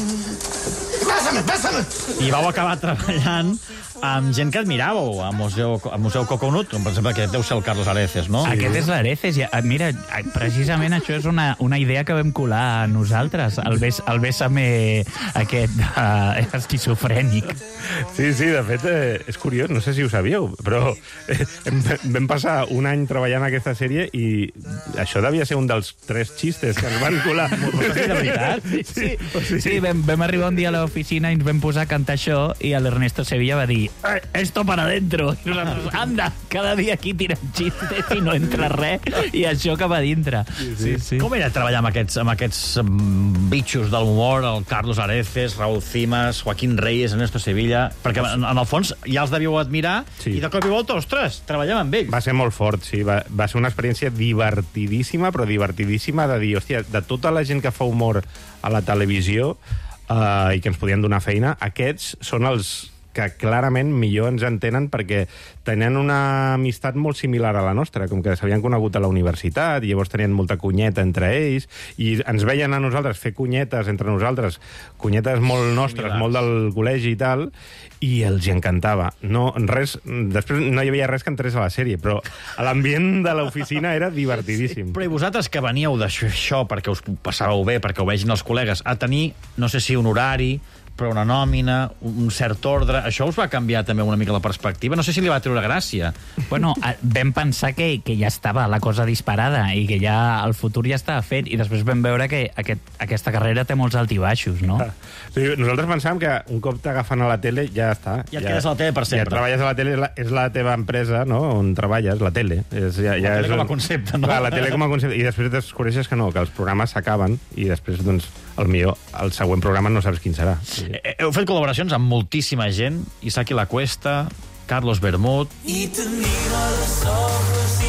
Bésame, bésame. I vau acabar treballant amb gent que admiràveu, a Museu, a Museu Coconut, com per exemple, que deu ser el Carlos Areces, no? Aquest és l'Areces. Ja, mira, precisament això és una, una idea que vam colar a nosaltres, el, bes, el bésame aquest uh, esquizofrènic. Sí, sí, de fet, eh, és curiós, no sé si ho sabíeu, però eh, hem, vam passar un any treballant aquesta sèrie i això devia ser un dels tres xistes que ens van colar. De veritat? Sí, sí. sí, sí vam, vam arribar un dia a l'oficina i ens vam posar a cantar això i l'Ernesto Sevilla va dir eh, esto para adentro. I nosaltres, anda, cada dia aquí tiren xistes i no entra res i això cap a dintre. Sí, sí. Com era treballar amb aquests, amb aquests mm, bitxos de l'humor, el Carlos Areces, Raúl Cimas, Joaquín Reyes, Ernesto Sevilla... Perquè, en, en el fons, ja els devíeu admirar Sí. i de cop i volta, ostres, treballem amb ells. Va ser molt fort, sí. Va, va ser una experiència divertidíssima, però divertidíssima de dir, hòstia, de tota la gent que fa humor a la televisió eh, i que ens podien donar feina, aquests són els que clarament millor ens entenen perquè tenen una amistat molt similar a la nostra, com que s'havien conegut a la universitat i llavors tenien molta cunyeta entre ells i ens veien a nosaltres fer cunyetes entre nosaltres, cunyetes molt nostres, Similars. molt del col·legi i tal, i els hi encantava. No, res, després no hi havia res que entrés a la sèrie, però l'ambient de l'oficina era divertidíssim. Però i vosaltres que veníeu d'això perquè us passàveu bé, perquè ho vegin els col·legues, a tenir, no sé si un horari, però una nòmina, un cert ordre... Això us va canviar també una mica la perspectiva? No sé si li va treure gràcia. Bueno, eh, vam pensar que, que ja estava la cosa disparada i que ja el futur ja estava fet i després vam veure que aquest, aquesta carrera té molts altibaixos, no? Sí, nosaltres pensàvem que un cop t'agafen a la tele ja està. Ja et quedes a la tele per sempre. Ja treballes a la tele, és la, és la teva empresa, no?, on treballes, la tele. És, ja, ja La tele és, com a concepte, no? Clar, la tele com a concepte. I després descobreixes que no, que els programes s'acaben i després, doncs, el millor, el següent programa no saps quin serà. Sí. Eh, Heu fet col·laboracions amb moltíssima gent, Isaki La Cuesta, Carlos Bermud... Y te miro a los ojos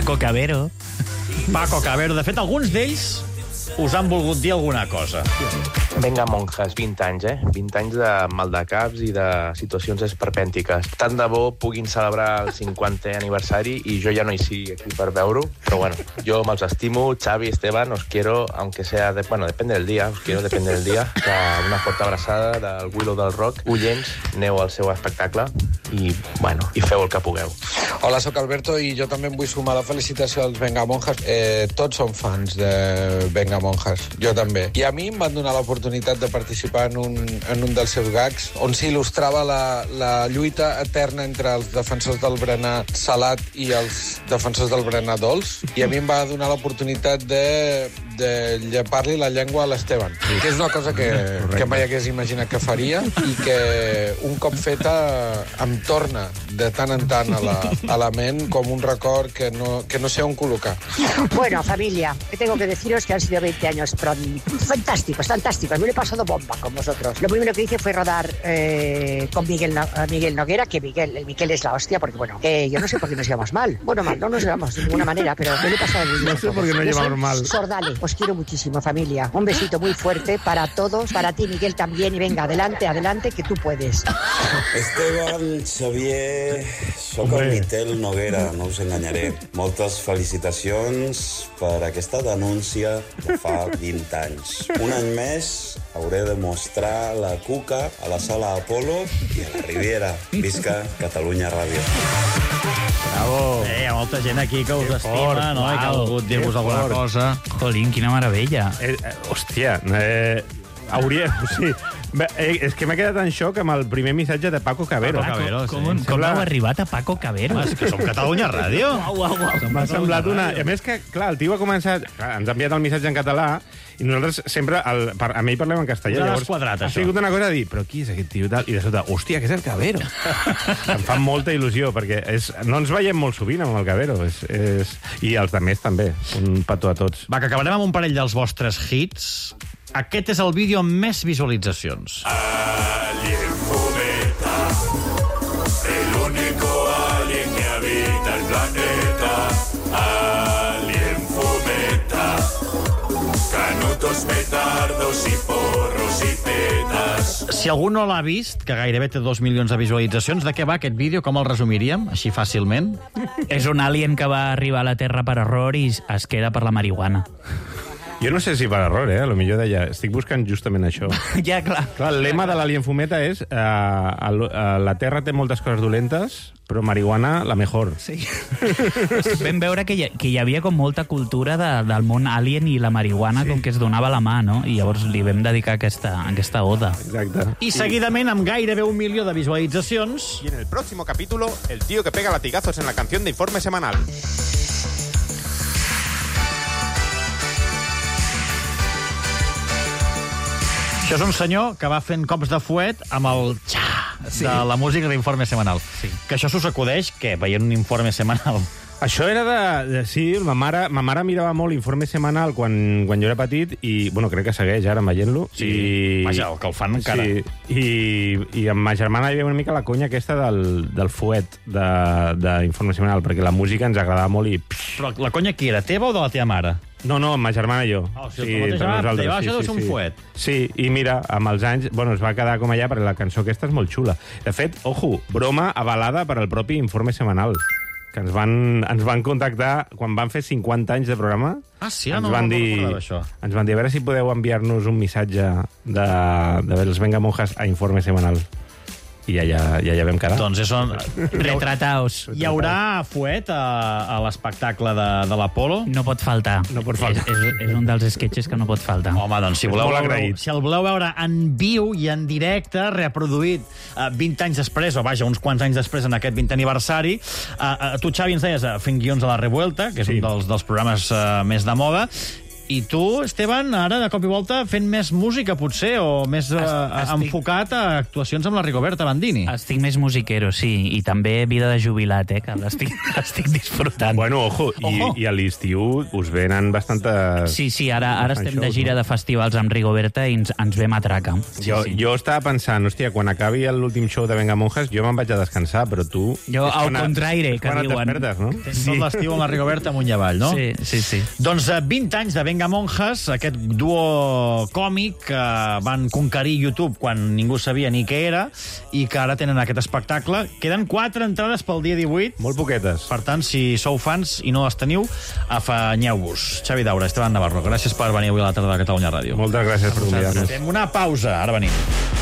Paco Cabero. Paco Cabero. De fet, alguns d'ells us han volgut dir alguna cosa. Venga monjas, vint anys, eh? vint anys de maldecaps i de situacions esperpèntiques. Tant de bo puguin celebrar el cinquantè aniversari i jo ja no hi sigui aquí per veure-ho, però bueno, jo me'ls estimo, Xavi, Esteban, os quiero, aunque sea, de, bueno, depende del día, os quiero, depende del día, que una forta abraçada del Willow del Rock. Ullens, aneu al seu espectacle i, bueno, i feu el que pugueu. Hola, sóc Alberto i jo també em vull sumar a la felicitació als Venga Monjas. Eh, tots som fans de Venga Monjas, jo també. I a mi em van donar l'oportunitat de participar en un, en un dels seus gags on s'il·lustrava la, la lluita eterna entre els defensors del berenar salat i els defensors del berenar dolç, i a mi em va donar l'oportunitat de, de llepar-li la llengua a l'Esteban, que és una cosa que, que mai hagués imaginat que faria i que un cop feta em torna de tant en tant a la, a la ment com un record que no, que no sé on col·locar. Bueno, familia, tengo que deciros que han sido veinte años fantásticos, fantásticos. Me lo he pasado bomba con vosotros. Lo primero que hice fue rodar eh, con Miguel, no Miguel Noguera, que Miguel, Miguel es la hostia, porque bueno, eh, yo no sé por qué nos llevamos mal. Bueno, mal, no nos llevamos de ninguna manera, pero me lo he pasado muy bien. No sé por qué nos llevamos mal. Sordale, os quiero muchísimo, familia. Un besito muy fuerte para todos, para ti, Miguel, también. Y venga, adelante, adelante, que tú puedes. Esteban, Xavier, sóc el Miquel Noguera, no us enganyaré. Moltes felicitacions per aquesta denúncia de fa vint anys. Un any més hauré de mostrar la cuca a la sala Apolo i a la Riviera. Visca Catalunya Ràdio. Bravo. Eh, hi ha molta gent aquí que us que estima, fort, no? Wow, i que ha volgut dir-vos alguna fort. cosa. Jolín, quina meravella. Eh, eh, hòstia, eh, hauria... Sí. Bé, eh, és que m'ha quedat en xoc amb el primer missatge de Paco Cabero. Paco Cabero, sí. Com, com heu arribat a Paco Cabero? És que som Catalunya Ràdio. Uau, uau, uau. M'ha semblat una... A més que, clar, el tio ha començat... Clar, ens ha enviat el missatge en català i nosaltres sempre... El, per, amb ell parlem en castellà. Llavors, quadrat, ha això. sigut una cosa de dir, però qui és aquest tio? Tal? I de sota, hòstia, que és el Cabero. Em fa molta il·lusió, perquè és, no ens veiem molt sovint amb el Cabero. És, és, I els de més també. Un petó a tots. Va, que acabarem amb un parell dels vostres hits. Aquest és el vídeo amb més visualitzacions. Alien Fumeta, el único alien que habita el planeta. Alien Fumeta, canutos, petardos y porros y petas. Si algú no l'ha vist, que gairebé té dos milions de visualitzacions, de què va aquest vídeo? Com el resumiríem, així fàcilment? És un alien que va arribar a la Terra per error i es queda per la marihuana. Jo no sé si per error, eh? A lo millor deia, estic buscant justament això. Ja, clar. Clar, el lema de l'Alien Fumeta és eh, el, eh, la Terra té moltes coses dolentes, però marihuana la mejor. Sí. Vam veure que hi, que hi havia com molta cultura de, del món alien i la marihuana sí. com que es donava la mà, no? I llavors li vam dedicar aquesta, aquesta oda. Exacte. I seguidament, amb gairebé un milió de visualitzacions... Y en el próximo capítulo, el tío que pega latigazos en la canción de Informe Semanal. Això és un senyor que va fent cops de fuet amb el xa sí. de la música d'Informe Semanal. Sí. Que això s'us acudeix, què, veient un informe semanal? Això era de... de sí, ma mare, ma mare mirava molt Informe Semanal quan, quan jo era petit i, bueno, crec que segueix ara veient-lo. Sí, i, vaja, el que el fan encara. Sí, i, i amb ma germana hi havia una mica la conya aquesta del, del fuet d'Informe Semanal, perquè la música ens agradava molt i... Però la conya qui era, teva o de la teva mare? No, no, amb ma germana i jo. Oh, si sí, el mateix te va sí, sí, un sí. fuet. Sí, i mira, amb els anys, bueno, es va quedar com allà, perquè la cançó aquesta és molt xula. De fet, ojo, broma avalada per al propi Informe Semanal, que ens van, ens van contactar quan van fer cinquanta anys de programa. Ah, sí? Ens no, van no, dir, no això. Ens van dir, a veure si podeu enviar-nos un missatge de, de els Venga Monjas a Informe Semanal. I ja, ja, ja, ja vam quedar. Doncs és on... Retrataos. Hi haurà fuet a, a l'espectacle de, de l'Apolo? No pot faltar. No pot faltar. És, és, és un dels sketches que no pot faltar. Home, doncs, si, voleu veure, si el voleu veure en viu i en directe, reproduït uh, vint anys després, o vaja, uns quants anys després, en aquest vintè aniversari, uh, uh, tu, Xavi, ens deies uh, fent guions a la Revuelta, que és sí. un dels, dels programes uh, més de moda, I tu, Esteban, ara de cop i volta fent més música, potser, o més eh, estic... enfocat a actuacions amb la Rigoberta Bandini. Estic més musiquero, sí, i també vida de jubilat, eh, que l'estic estic disfrutant. Bueno, ojo, i, Ojo. i a l'estiu us venen bastantes... Sí, sí, ara, ara estem shows, de gira no? de festivals amb Rigoberta i ens, ens ve matraca. Sí, Jo, sí. jo estava pensant, hòstia, quan acabi l'últim show de Venga Monjas, jo me'n vaig a descansar, però tu... Jo, és al quan a- contraire, és que quan et diuen. despertes, no? Tens tot l'estiu amb la Rigoberta amunt i avall, no? Sí, sí, sí. Doncs eh, vint anys de Venga Monjas, aquest duo còmic que van conquerir YouTube quan ningú sabia ni què era i que ara tenen aquest espectacle. Queden quatre entrades pel dia divuit. Molt poquetes. Per tant, si sou fans i no les teniu, afanyeu-vos. Xavi Daura, Esteban Navarro, gràcies per venir avui a la tarda de Catalunya Ràdio. Moltes gràcies per convidar-nos. Fem una pausa, ara venim.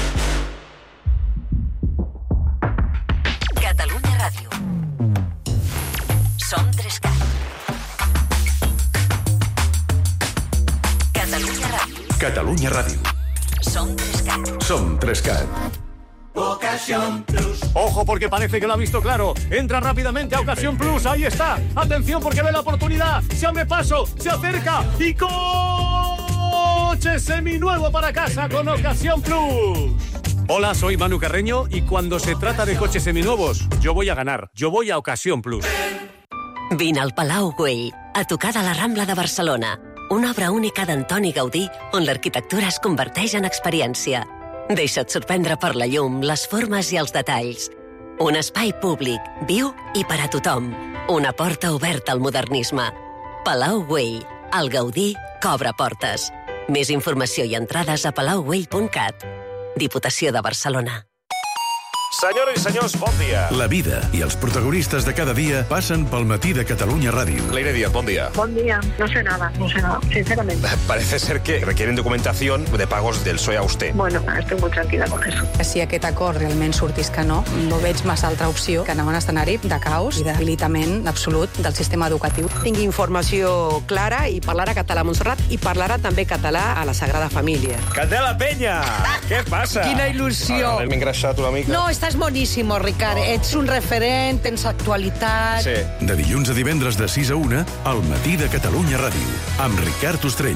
Catalunya Ràdio. Som tres-cat. Catalunya Ràdio. Catalunya Ràdio. Som tres-cat. Som tres-cat. Ocasión Plus. Ojo, porque parece que lo ha visto claro. Entra rápidamente a Ocasión Plus. Ahí está. Atención, porque ve la oportunidad. Se abre paso, se acerca y coche seminuevo para casa con Ocasión Plus. Hola, soy Manu Carreño y cuando se trata de coches seminuevos, yo voy a ganar. Yo voy a Ocasión Plus. Vine al Palau Güell, a tocar de la Rambla de Barcelona. Una obra única d'Antoni Gaudí on l'arquitectura es converteix en experiència. Deixa't sorprendre per la llum, les formes i els detalls. Un espai públic, viu i per a tothom. Una porta oberta al modernisme. Palau Güell, el Gaudí cobra portes. Més informació i entrades a palau güell punt cat. Diputació de Barcelona. Senyores i senyors, bon dia. La vida i els protagonistes de cada dia passen pel matí de Catalunya Ràdio. Leire Díaz, bon día. Buen día. No sé nada, no sé nada, sinceramente. Parece ser que requieren documentación de pagos del P S O E a usted. Bueno, estoy muy tranquila con eso. Si aquest acord realment sortís que no, no veig massa altra opció que anar a un escenari de caos i de debilitament absolut del sistema educatiu. Tingui informació clara i parlarà català a Montserrat i parlarà també català a la Sagrada Família. Candela Peña! Què passa? Quina il·lusió! M'he engreixat una mica. No, estàs boníssimo, Ricard. Ets un referent, tens actualitat. Sí. De dilluns a divendres de sis a una, al matí de Catalunya Ràdio, amb Ricard Ostrell.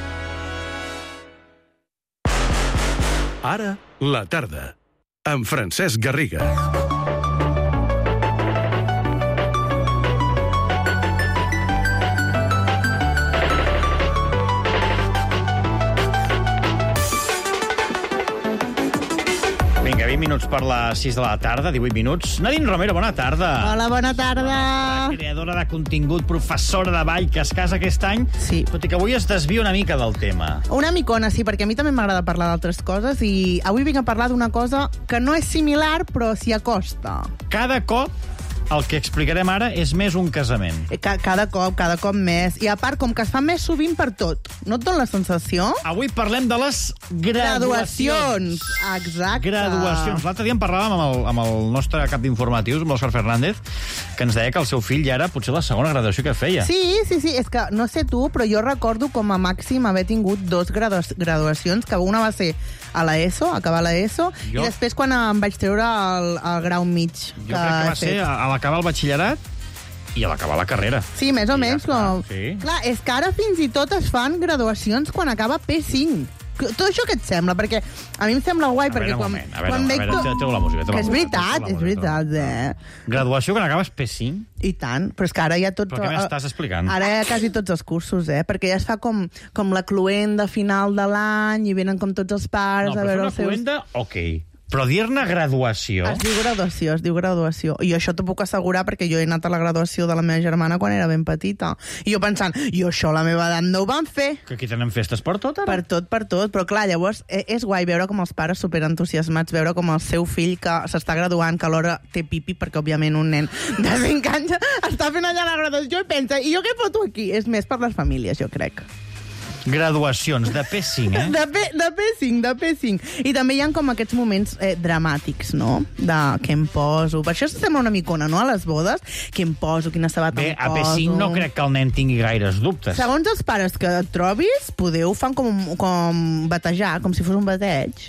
Ara, la tarda, amb Francesc Garriga. Vinga, vint minuts per les sis de la tarda, divuit minuts. Nadine Romero, bona tarda. Hola, bona tarda. Creadora de contingut, professora de ball, que es casa aquest any, sí. Tot i que avui es desvia una mica del tema. Una micona, sí, perquè a mi també m'agrada parlar d'altres coses i avui vinc a parlar d'una cosa que no és similar, però s'hi acosta. Cada cop el que explicarem ara és més un casament. Ca cada cop, cada cop més. I a part, com que es fa més sovint per tot. No et dona la sensació? Avui parlem de les graduacions. Graduacions. Exacte. Graduacions. L'altre dia en parlàvem amb el, amb el nostre cap d'informatius, amb l'Òscar Fernández, que ens deia que el seu fill ja era potser la segona graduació que feia. Sí, sí, sí. És que no sé tu, però jo recordo com a màxim haver tingut dos gradu graduacions, que una va ser a l'ESO, acabar l'ESO, Jo- i després quan em vaig treure el, el grau mig. Jo crec que va ser a, a l'acabar el batxillerat i a l'acabar la carrera. Sí, més o menys. No. sí. Clar, és que ara fins i tot es fan graduacions quan acaba P cinc. Tot això què et sembla? Perquè a mi em sembla guai, A perquè veure, un quan, moment, a veure, quan a veig... veure, to- treu la música, treu la Que és música, veritat, treu la és veritat, eh? Graduació quan acabes P cinc? I tant, però és que ara ja tots... Però què m'estàs explicant? Ara ja quasi tots els cursos, eh? Perquè ja es fa com, com la cluenda final de l'any i venen com tots els pares No, a però veure fer una els seus... cluenda, ok. Però dir-ne graduació... Es diu graduació, es diu graduació. I jo això t'ho puc assegurar perquè jo he anat a la graduació de la meva germana quan era ben petita. I jo pensant, i això a la meva edat no ho van fer. Que aquí tenen festes per tot, ara? Per tot, per tot. Però clar, llavors eh, és guai veure com els pares superentusiasmats, veure com el seu fill que s'està graduant, que alhora té pipi, perquè òbviament un nen de cinc anys està fent allà la graduació i pensa, i jo què foto aquí? És més per les famílies, jo crec. Graduacions de P cinc, eh? De, P, de P cinc, de P cinc. I també hi ha com aquests moments eh, dramàtics, no? De què em poso. Per això sembla una micona, no?, a les bodes. Què em poso, quina sabata Bé, em a poso. P cinc no crec que el nen tingui gaires dubtes. Segons els pares que et trobis, podeu fan com, com batejar, com si fos un bateig.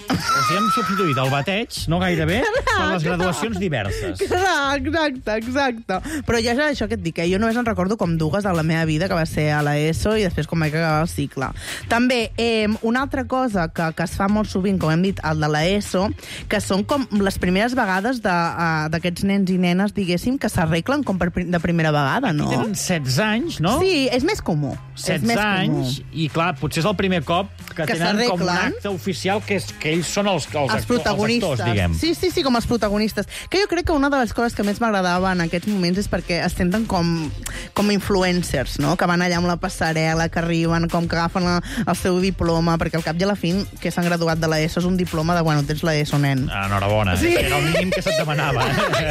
O sigui, hem substituït el bateig, no gairebé, per les graduacions diverses. Clar, exacte, exacte. Però ja és això que et dic, eh? Jo només en recordo com dues a la meva vida, que va ser a l'ESO i després com vaig acabar el cicle. També, eh, una altra cosa que, que es fa molt sovint, com hem dit, el de l'ESO, que són com les primeres vegades d'aquests uh, nens i nenes, diguéssim, que s'arreglen com per, de primera vegada, no? Aquí tenen setze anys, no? Sí, és més comú. setze anys, i clar, potser és el primer cop que, que tenen com un acte oficial que, és, que ells són els, els, els protagonistes. Els actors, diguem. Sí, sí, sí, com els protagonistes. Que jo crec que una de les coses que més m'agradava en aquests moments és perquè es senten com, com influencers, no? Que van allà amb la passarel·la, que arriben, com que agafen la, el seu diploma, perquè al cap i a la fin que s'han graduat de l'ESO és un diploma de, bueno, tens l'ESO, nen. Ah, enhorabona. Sí. Era el mínim que se't demanava.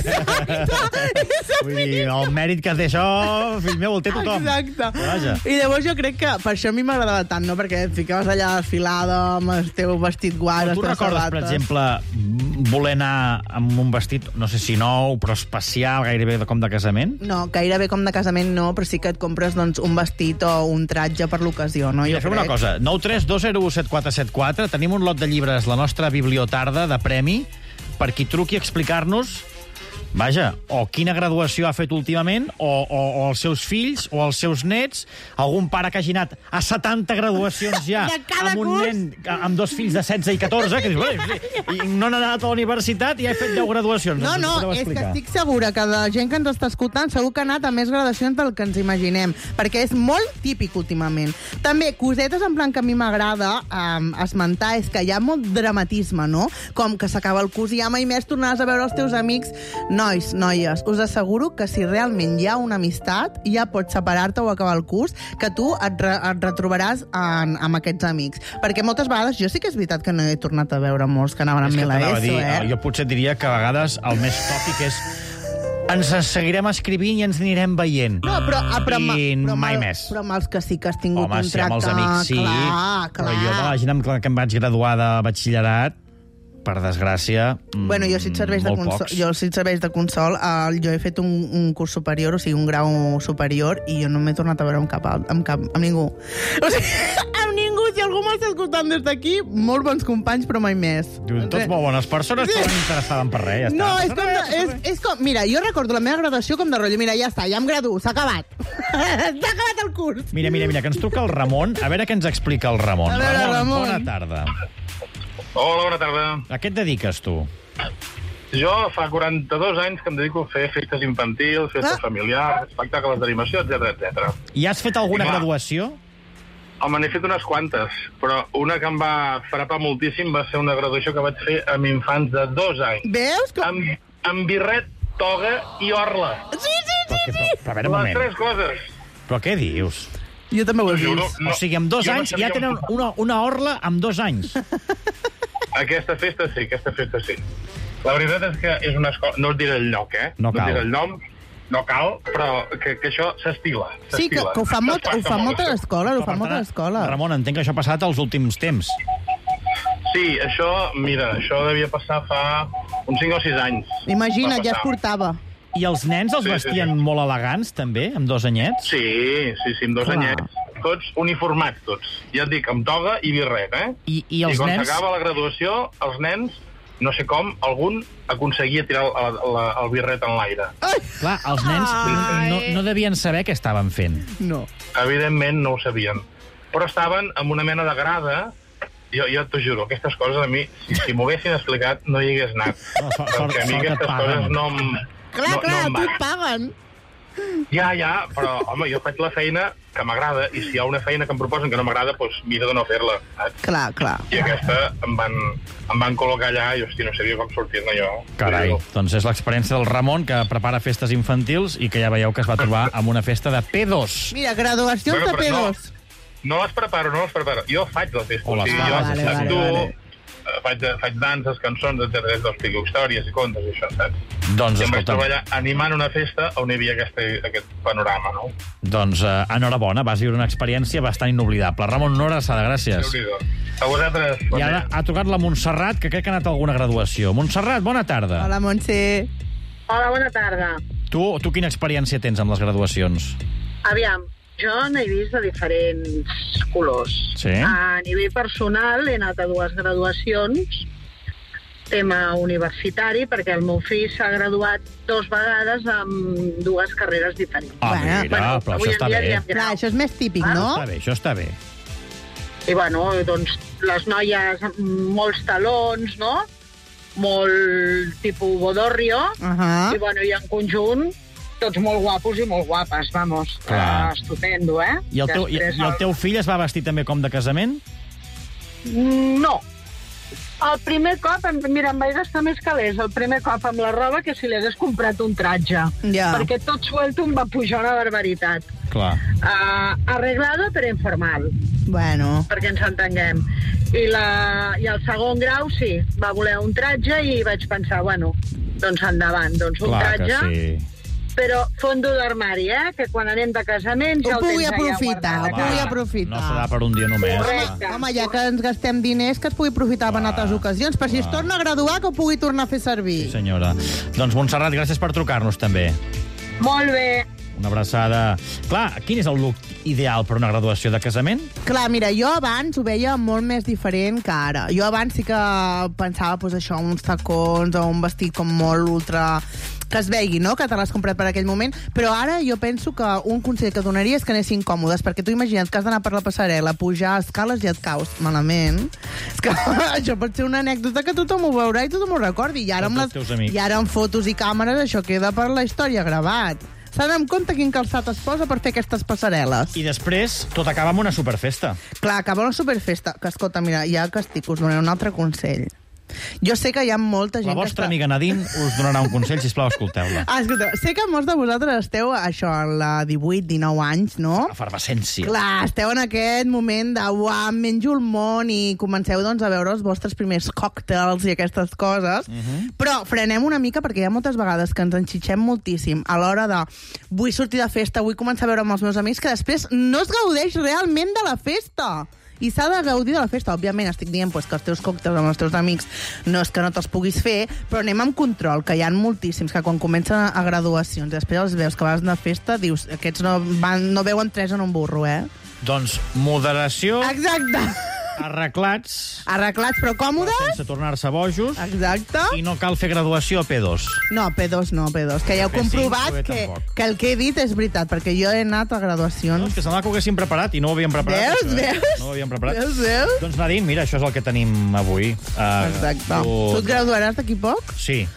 Exacte. Vull dir, el mèrit que té això, fill meu, el té tothom. Exacte. Vaja. I llavors jo crec que per això a mi m'agradava tant, no? Perquè et ficaves allà desfilada amb el teu vestit guai, les tu teves recordes, sabates. per exemple, voler anar amb un vestit, no sé si nou, però especial, gairebé com de casament? No, gairebé com de casament no, però sí que et compres doncs, un vestit o un tratge per l'ocasió, no? Mira, Jo fem crec. una cosa. nou tres dos zero u set quatre set quatre. Tenim un lot de llibres, la nostra bibliotarda de premi, per qui truqui a explicar-nos, vaja, o quina graduació ha fet últimament, o, o, o els seus fills, o els seus nets, algun pare que hagi anat a setanta graduacions ja, amb un nen, amb dos fills de setze i catorze, que dius, bé, i no han anat a la universitat i ha fet deu graduacions. No, no, és que estic segura que la gent que ens està escoltant segur que ha anat a més gradacions del que ens imaginem, perquè és molt típic últimament. També, cosetes en plan que a mi m'agrada um, esmentar és que hi ha molt dramatisme, no? Com que s'acaba el curs i ja mai més tornaràs a veure els teus amics. Nois, noies, us asseguro que si realment hi ha una amistat, ja pots separar-te o acabar el curs, que tu et, re et retrobaràs en, amb aquests amics. Perquè moltes vegades, jo sí que és veritat que no he tornat a veure molts que anaven amb l'ESO, eh? Jo potser diria que a vegades el més tòpic és ens seguirem escrivint i ens anirem veient. No, però, però, I però, mai però, més. Però amb els que sí que has tingut Home, un sí, tracte... amb els amics sí, clar, clar. però jo de la gent amb la que em vaig graduar de batxillerat, per desgràcia, Bueno, jo si et serveix de molt consol, pocs. jo si et serveix de consol, eh, jo he fet un, un curs superior, o sigui, un grau superior, i jo no m'he tornat a veure amb cap, alt- amb cap, amb ningú. O sigui, amb ningú, si algú m'està escoltant des d'aquí, molt bons companys, però mai més. Diuen, tots molt bones persones, però no interessaven per res, ja està. No, és com, de, és, és com... Mira, jo recordo la meva graduació com de rotllo. Mira, ja està, ja em graduo, s'ha acabat. S'ha acabat el curs. Mira, mira, mira, que ens truca el Ramon. A veure què ens explica el Ramon. A veure, Ramon. Bona tarda. Hola, bona tarda. A què et dediques, tu? Jo fa quaranta-dos anys que em dedico a fer festes infantils, festes ah. familiars, espectacles d'animació, etcètera, etcètera. I has fet alguna I, clar, graduació? Home, n'he fet unes quantes, però una que em va frapar moltíssim va ser una graduació que vaig fer amb infants de dos anys. Veus? Que... Amb, amb birret, toga i orla. Sí, sí, sí, sí. Però, però, a veure, un Les moment. tres coses. Però què dius? Jo també ho he Juro, vist. no, o sigui, amb dos jo no anys sabia ja tenen on- una, una orla amb dos anys. Aquesta festa sí, aquesta festa sí. La veritat és que és una escola... No et diré el lloc, eh? No cal. et diré el nom, no cal, però que, que això s'estila. Sí, que, que ho fan molt, ho fan moltes escoles, ho fan moltes escoles. Ramon, entenc que això ha passat als últims temps. Sí, això, mira, això devia passar fa uns cinc o sis anys. Imagina't, Va ja es passar. portava. I els nens els Sí, sí, vestien sí. molt elegants, també, amb dos anyets? Sí, sí, sí, amb dos Clar. anyets. Tots uniformats, tots. Ja et dic, amb toga i birret, eh? I, i els I quan nens... s'acaba la graduació, els nens, no sé com, algun aconseguia tirar el, el, el birret en l'aire. Clar, els nens no, no devien saber què estaven fent. No. Evidentment no ho sabien. Però estaven amb una mena de grada. Jo, jo t'ho juro, aquestes coses a mi, si, si m'ho haguessin explicat, no hi hagués anat. No, sort, Perquè a mi sort que et aquestes paguen. coses no em... Clar, no, clar, no em tu van. et paguen. Ja, ja, però, home, jo faig la feina que m'agrada, i si hi ha una feina que em proposen que no m'agrada, doncs mira de no fer-la. saps? Clar, clar. I aquesta em van, em van col·locar allà i, hosti, no sabia com sortir-ne jo. Carai, doncs és l'experiència del Ramon, que prepara festes infantils i que ja veieu que es va trobar amb una festa de pedos. Mira, graduacions Bueno, de però no. pedos. No les preparo, no les preparo. Jo faig la festa. O les jo fas, vale, vale, actuo, vale. eh, faig, faig danses, cançons, etcètera, explico històries i contes i això, saps? Doncs, I em vaig escolta'm, treballar animant una festa on hi havia aquesta, aquest panorama, no? doncs eh, enhorabona, vas viure una experiència bastant inoblidable. Ramon, una abraçada, gràcies. Déu-n'hi-do. A vosaltres. bon I ara dia. ha trucat la Montserrat, que crec que ha anat a alguna graduació. Montserrat, bona tarda. Hola, Montse. Hola, bona tarda. Tu, tu quina experiència tens amb les graduacions? Aviam, Jo n'he vist de diferents colors. Sí? A nivell personal he anat a dues graduacions, tema universitari, perquè el meu fill s'ha graduat dos vegades amb dues carreres diferents. Ah, mira, Bueno, però avui això en està dia bé. diem grau. Clar, això és més típic, Ah, no? Està bé, això està bé. I, bueno, doncs, les noies amb molts talons, no? Molt tipus bodorrio. Ahà. I, bueno, i en conjunt, tots molt guapos i molt guapes, vamos. Clar. Uh, estupendo, eh? I el, teu, i, Després I el teu fill es va vestir també com de casament? No. El primer cop, em- mira, em vaig gastar més calés el primer cop amb la roba que si li hagués comprat un tratge. Ja. Perquè tot suelto em va pujar una barbaritat. Clar. Uh, arreglado però informal, Bueno. perquè ens entenguem. I, la, I el segon grau, sí, va voler un tratge i vaig pensar, bueno, doncs endavant, doncs un Clar que tratge, sí. però fondo d'armari, eh? Que quan anem de casament ja Ho el pugui tens allà aprofitar, ho guardat. pugui No aprofitar. serà per un dia només. Correcte. Home, ja que ens gastem diners, que es pugui aprofitar per en altres ocasions, per si es torna a graduar, que ho pugui tornar a fer servir. Sí, senyora. Doncs, Montserrat, gràcies per trucar-nos, també. Molt bé. Una abraçada. Clar, quin és el look ideal per una graduació de casament? Clar, mira, jo abans ho veia molt més diferent que ara. Jo abans sí que pensava, pues, això, uns tacons o un vestit com molt ultra... que es vegi, no?, que te l'has comprat per aquell moment, però ara jo penso que un consell que donaria és que anessin còmodes, perquè tu imagina't que has d'anar per la passarel·la, pujar a escales i et caus malament. És que això pot ser una anècdota que tothom ho veurà i tothom ho recordi. I ara, amb Tots els teus amics. I ara amb fotos i càmeres això queda per la història gravat. S'ha d'anar amb compte quin calçat es posa per fer aquestes passarel·les. I després tot acaba amb una superfesta. Clar, acaba una superfesta. Que, escolta, mira, ja que estic, us donaré un altre consell. Jo sé que hi ha molta gent La vostra que està... amiga Nadine us donarà un consell, sisplau, escolteu-la. Ah, escolta, sé que molts de vosaltres esteu, això, a divuit dinou anys, no? Efervescència. Clar, esteu en aquest moment de, uau, em menjo el món i comenceu, doncs, a veure els vostres primers còctels i aquestes coses. Uh -huh. Però frenem una mica perquè hi ha moltes vegades que ens enxitxem moltíssim a l'hora de vull sortir de festa, vull començar a veure amb els meus amics, que després no es gaudeix realment de la festa. I s'ha de gaudir de la festa. Òbviament, estic dient pues, que els teus còctels amb els teus amics no és que no te'ls puguis fer, però anem amb control, que hi ha moltíssims que quan comencen a graduacions i després els veus que vas de festa, dius, aquests no, van, no veuen tres en un burro, eh? Doncs moderació, Exacte. arreglats, Arreglats però còmodes. sense tornar-se bojos, Exacte. i no cal fer graduació a P dos. No, P dos no, P dos. Que ja heu P cinc, comprovat bé, que, tampoc. que el que he dit és veritat, perquè jo he anat a graduacions. No, és que semblava que ho haguéssim preparat i no ho havíem preparat. Veus, això, eh? veus? No ho havíem preparat. Veus, veus? Doncs, Nadine, mira, això és el que tenim avui. Uh, Exacte. Tu et graduaràs d'aquí poc? Sí.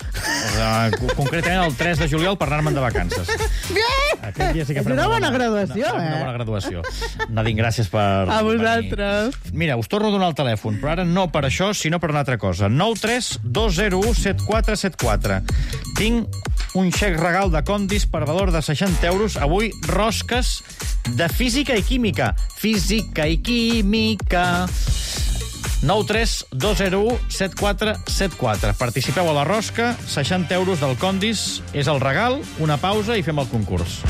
Uh, concretament el tres de juliol per anar-me'n de vacances. Bé! Aquest dia sí que És farem una bona graduació, una, eh? Una bona graduació. Nadine, gràcies per... A venir. vosaltres. Mira, us torno a donar el telèfon, però ara no per això, sinó per una altra cosa. nou tres dos zero u set quatre set quatre. Tinc un xec regal de Condis per valor de seixanta euros. Avui, rosques de física i química. Física i química. nou tres dos zero u set quatre set quatre. Participeu a la rosca, seixanta euros del Condis. És el regal, una pausa i fem el concurs.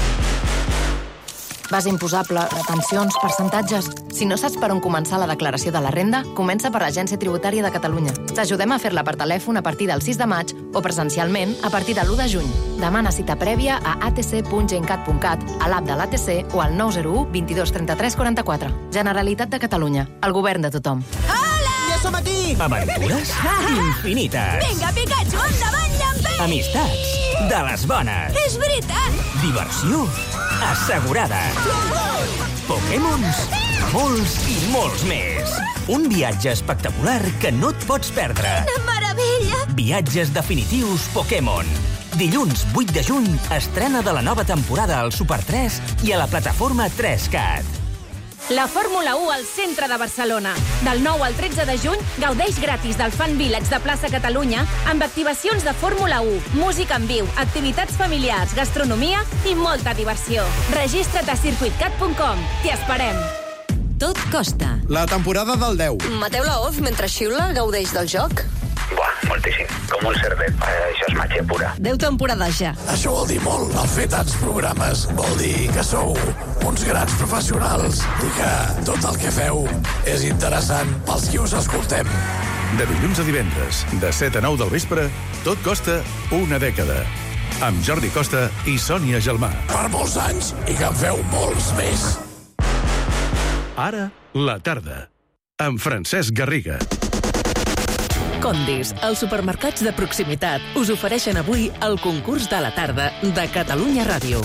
Base imposable, retencions, percentatges... Si no saps per on començar la declaració de la renda, comença per l'Agència Tributària de Catalunya. T'ajudem a fer-la per telèfon a partir del sis de maig o presencialment a partir de l'u de juny. Demana cita prèvia a a t c punt gencat punt cat, a l'app de l'A T C o al nou zero u vint dos trenta tres quaranta quatre. Generalitat de Catalunya. El govern de tothom. Ja som aquí! Aventures infinites. Vinga, Pikachu, endavant, llamper! Amistats de les bones. És veritat! Diversió assegurada. Pokémons, molts i molts més. Un viatge espectacular que no et pots perdre. Quina meravella! Viatges definitius Pokémon. Dilluns vuit de juny, estrena de la nova temporada al Super tres i a la plataforma tres cat. La Fórmula u al centre de Barcelona. Del nou al tretze de juny, gaudeix gratis del Fan Village de Plaça Catalunya amb activacions de Fórmula u, música en viu, activitats familiars, gastronomia i molta diversió. Registra't a circuit cat punt com. T'hi esperem. Tot costa. La temporada del deu. Mateu Laoz, mentre xiula, gaudeix del joc? Buah, moltíssim. Com un cervet. Això és màgia pura. Deu temporades ja. Això vol dir molt. El fer tants programes vol dir que sou uns grans professionals i que tot el que feu és interessant pels qui us escoltem. De dilluns a divendres, de set a nou del vespre, tot costa una dècada. amb Jordi Costa i Sònia Gelmà. Per molts anys i que en feu molts més. Ara, la tarda, amb Francesc Garriga. Condis, els supermercats de proximitat, us ofereixen avui el concurs de la tarda de Catalunya Ràdio.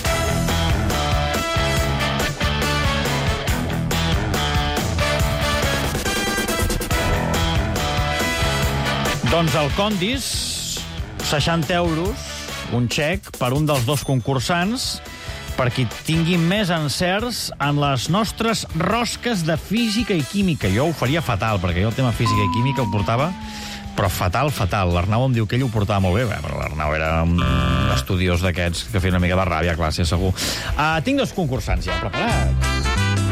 Doncs el Condis, seixanta euros, un xec per un dels dos concursants, per qui tingui més encerts en les nostres rosques de física i química. Jo ho faria fatal, perquè jo el tema física i química ho portava, però fatal, fatal. L'Arnau em diu que ell ho portava molt bé, bé però l'Arnau era un estudiós d'aquests que feia una mica de ràbia a classe, segur. Uh, tinc dos concursants ja preparats.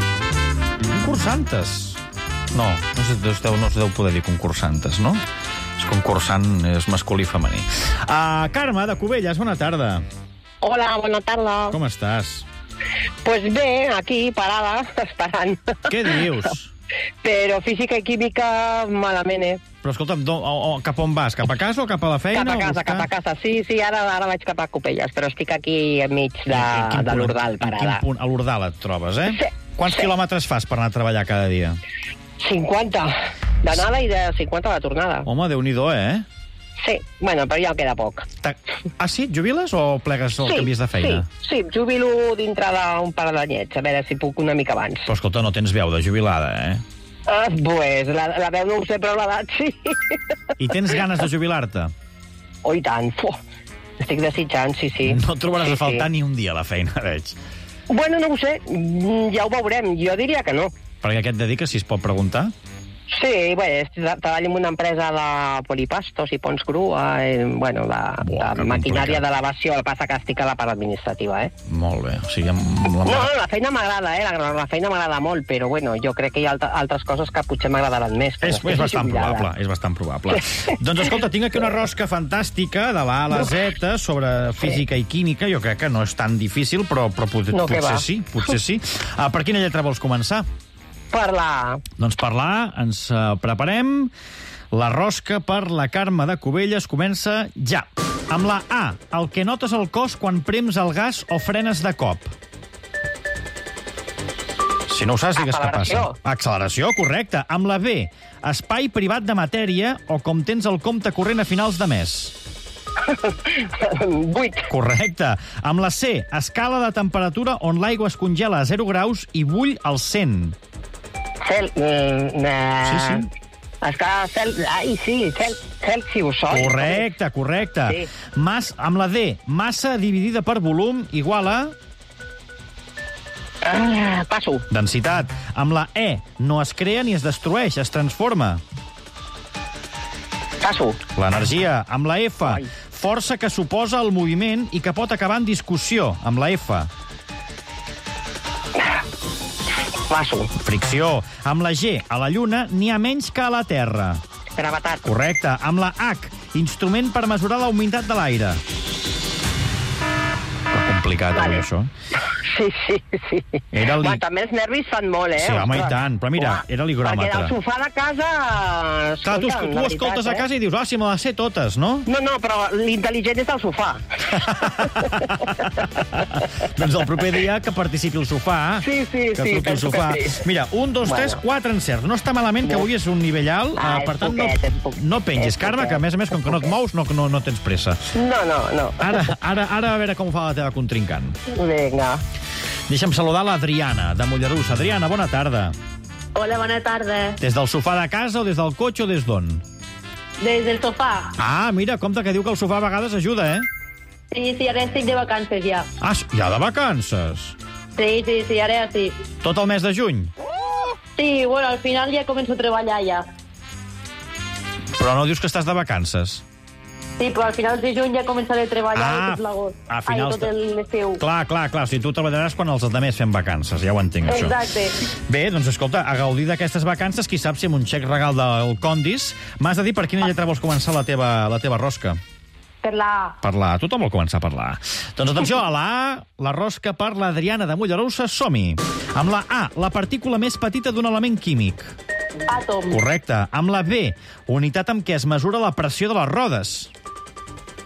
Concursantes. No, no es deu, no es deu poder dir concursantes, no? És concursant, és masculí i femení. Uh, Carme, de Cubelles, bona tarda. Hola, bona tarda. Com estàs? Pues bé, aquí, parada, esperant. Què dius? Però física i química malament, eh? Però escolta'm, do, o, o, cap on vas? Cap a casa o cap a la feina? Cap a casa, buscar... cap a casa. Sí, sí, ara, ara vaig cap a Copelles, però estic aquí enmig de, de l'Ordal, parada. En quin punt? A l'Ordal et trobes, eh? Sí. Quants sí. quilòmetres fas per anar a treballar cada dia? cinquanta. D'anada i de cinquanta de tornada. Home, Déu-n'hi-do, eh? Sí, bueno, però ja queda poc. Ah, sí? Jubiles o plegues o sí, canvies de feina? Sí, sí, jubilo dintre d'un par d'anyets, a veure si puc una mica abans. Però escolta, no tens veu de jubilada, eh? Ah, pues, la, la veu no ho sé, però l'edat sí. I tens ganes de jubilar-te? Oh, i tant. Fuh, estic desitjant, sí, sí. No trobaràs sí, a faltar sí. ni un dia a la feina, veig. Bueno, no ho sé, ja ho veurem. Jo diria que no. Perquè què et dediques, si es pot preguntar? Sí, bé, treballo en una empresa de polipastos i pons grua, eh, bueno, de, Buah, de maquinària d'elevació, el que passa que estic a la part administrativa, eh? Molt bé, o sigui... Amb la... No, la feina m'agrada, eh? La, la feina m'agrada molt, però bueno, jo crec que hi ha alta, altres coses que potser m'agradaran més. És, és bastant probable, és bastant probable. Doncs escolta, tinc aquí una rosca fantàstica de la A a la Z sobre física i química, jo crec que no és tan difícil, però, però pot, no, potser sí, potser sí. Uh, per quina lletra vols començar? Per la... Doncs per la A ens uh, preparem. La rosca per la Carme de Cubelles comença ja. Amb la A, el que notes al cos quan prems el gas o frenes de cop. Si no ho saps, digues què passa. Acceleració, correcte. Amb la B, espai privat de matèria o com tens el compte corrent a finals de mes. vuit. Correcte. Amb la C, escala de temperatura on l'aigua es congela a zero graus i bull al cent. Cel... Mm, uh, sí, sí. Escala cel... Ai, sí, cel... Celsius, oi? Correcte, correcte. Sí. Mas, amb la D, massa dividida per volum igual a... Uh, passo. Densitat. Amb la E, no es crea ni es destrueix, es transforma. Passo. L'energia. Amb la F, Ai. força que suposa el moviment i que pot acabar en discussió. Amb la F. Passo. Fricció. Amb la G, a la Lluna n'hi ha menys que a la Terra. Gravetat. Correcte. Amb la H, instrument per mesurar la humitat de l'aire. Que complicat, vale. Avui, això. Sí, sí, sí. Era li... Bueno, també els nervis fan molt, eh? Sí, home, i tant. Però mira, Uah, era l'higròmetre. Perquè del sofà de casa... Clar, tu, tu veritat, escoltes eh? a casa i dius, ah, si me les sé totes, no? No, no, però l'intel·ligent és del sofà. Doncs el proper dia que participi el sofà. Sí, sí, que sí. Que el sofà. Sí. Mira, un, dos, bueno. tres, quatre encerts. No està malament, no. que avui és un nivell alt. Ah, per tant, poquet, no, no pengis, Carme, que a més a més, com que no et mous, no, no, no tens pressa. No, no, no. Ara, ara, ara a veure com fa la teva contrincant. Vinga. Deixa'm saludar l'Adriana, de Mollerussa. Adriana, bona tarda. Hola, bona tarda. Des del sofà de casa o des del cotxe o des d'on? Des del sofà. Ah, mira, compte que diu que el sofà a vegades ajuda, eh? Sí, sí, ara estic de vacances ja. Ah, ja de vacances? Sí, sí, sí, ara sí. Tot el mes de juny? Sí, bueno, al final ja començo a treballar ja. Però no dius que estàs de vacances? Sí, però al final de juny ja començaré a treballar ah, tot l'agost. A finals... Ai, tot l'estiu. Clar, clar, clar. O sigui, tu treballaràs quan els altres fem vacances. Ja ho entenc, això. Exacte. Bé, doncs escolta, a gaudir d'aquestes vacances, qui sap si amb un xec regal del Condis, m'has de dir per quina lletra vols començar la teva, la teva rosca. Per la A. Per la A. Tothom vol començar per la A. Doncs atenció, a la A, la rosca per l'Adriana de Mollerussa, som-hi. Amb la A, la partícula més petita d'un element químic. Àtom. Correcte. Amb la B, unitat amb què es mesura la pressió de les rodes.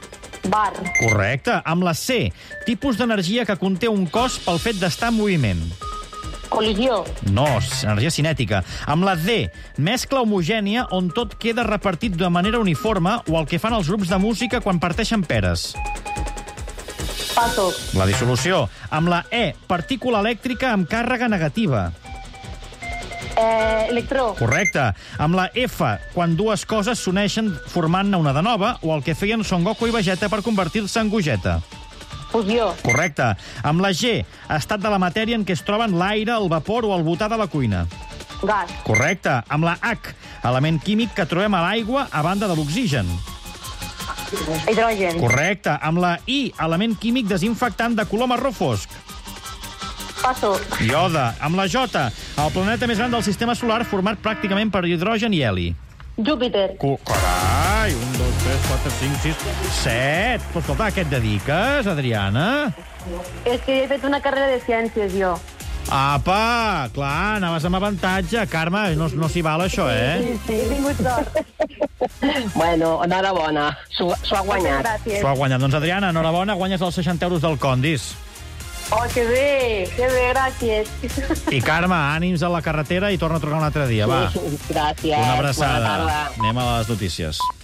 Bar. Correcte. Amb la C, tipus d'energia que conté un cos pel fet d'estar en moviment. Col·lisió. No, energia cinètica. Amb la D, mescla homogènia on tot queda repartit de manera uniforme o el que fan els grups de música quan parteixen peres. Passo. La dissolució. Amb la E, partícula elèctrica amb càrrega negativa. Eh, electró. Correcte. Amb la F, quan dues coses s'uneixen formant-ne una de nova, o el que feien Son Goku i Vegeta per convertir-se en Gogeta. Fusió. Correcte. Amb la G, estat de la matèria en què es troben l'aire, el vapor o el butà de la cuina. Gas. Correcte. Amb la H, element químic que trobem a l'aigua a banda de l'oxigen. Hidrogen. Correcte. Amb la I, element químic desinfectant de color marró fosc. Passo. Iode. Amb la J, el planeta més gran del sistema solar format pràcticament per hidrogen i heli. Júpiter. Co Carai, un, dos, tres, quatre, cinc, sis, set. Però escolta, a què et dediques, Adriana? És que he fet una carrera de ciències, jo. Apa, clar, anaves amb avantatge. Carme, no, no s'hi val, això, eh? Sí, sí, he tingut sort. Bueno, enhorabona. S'ho ha guanyat. S'ho ha guanyat. Doncs, Adriana, enhorabona, guanyes els seixanta euros del Condis. Oh, que bé, que bé, gràcies. I, Carme, ànims a la carretera i torna a trucar un altre dia, va. Gràcies. Una abraçada. Bona tarda. Anem a les notícies.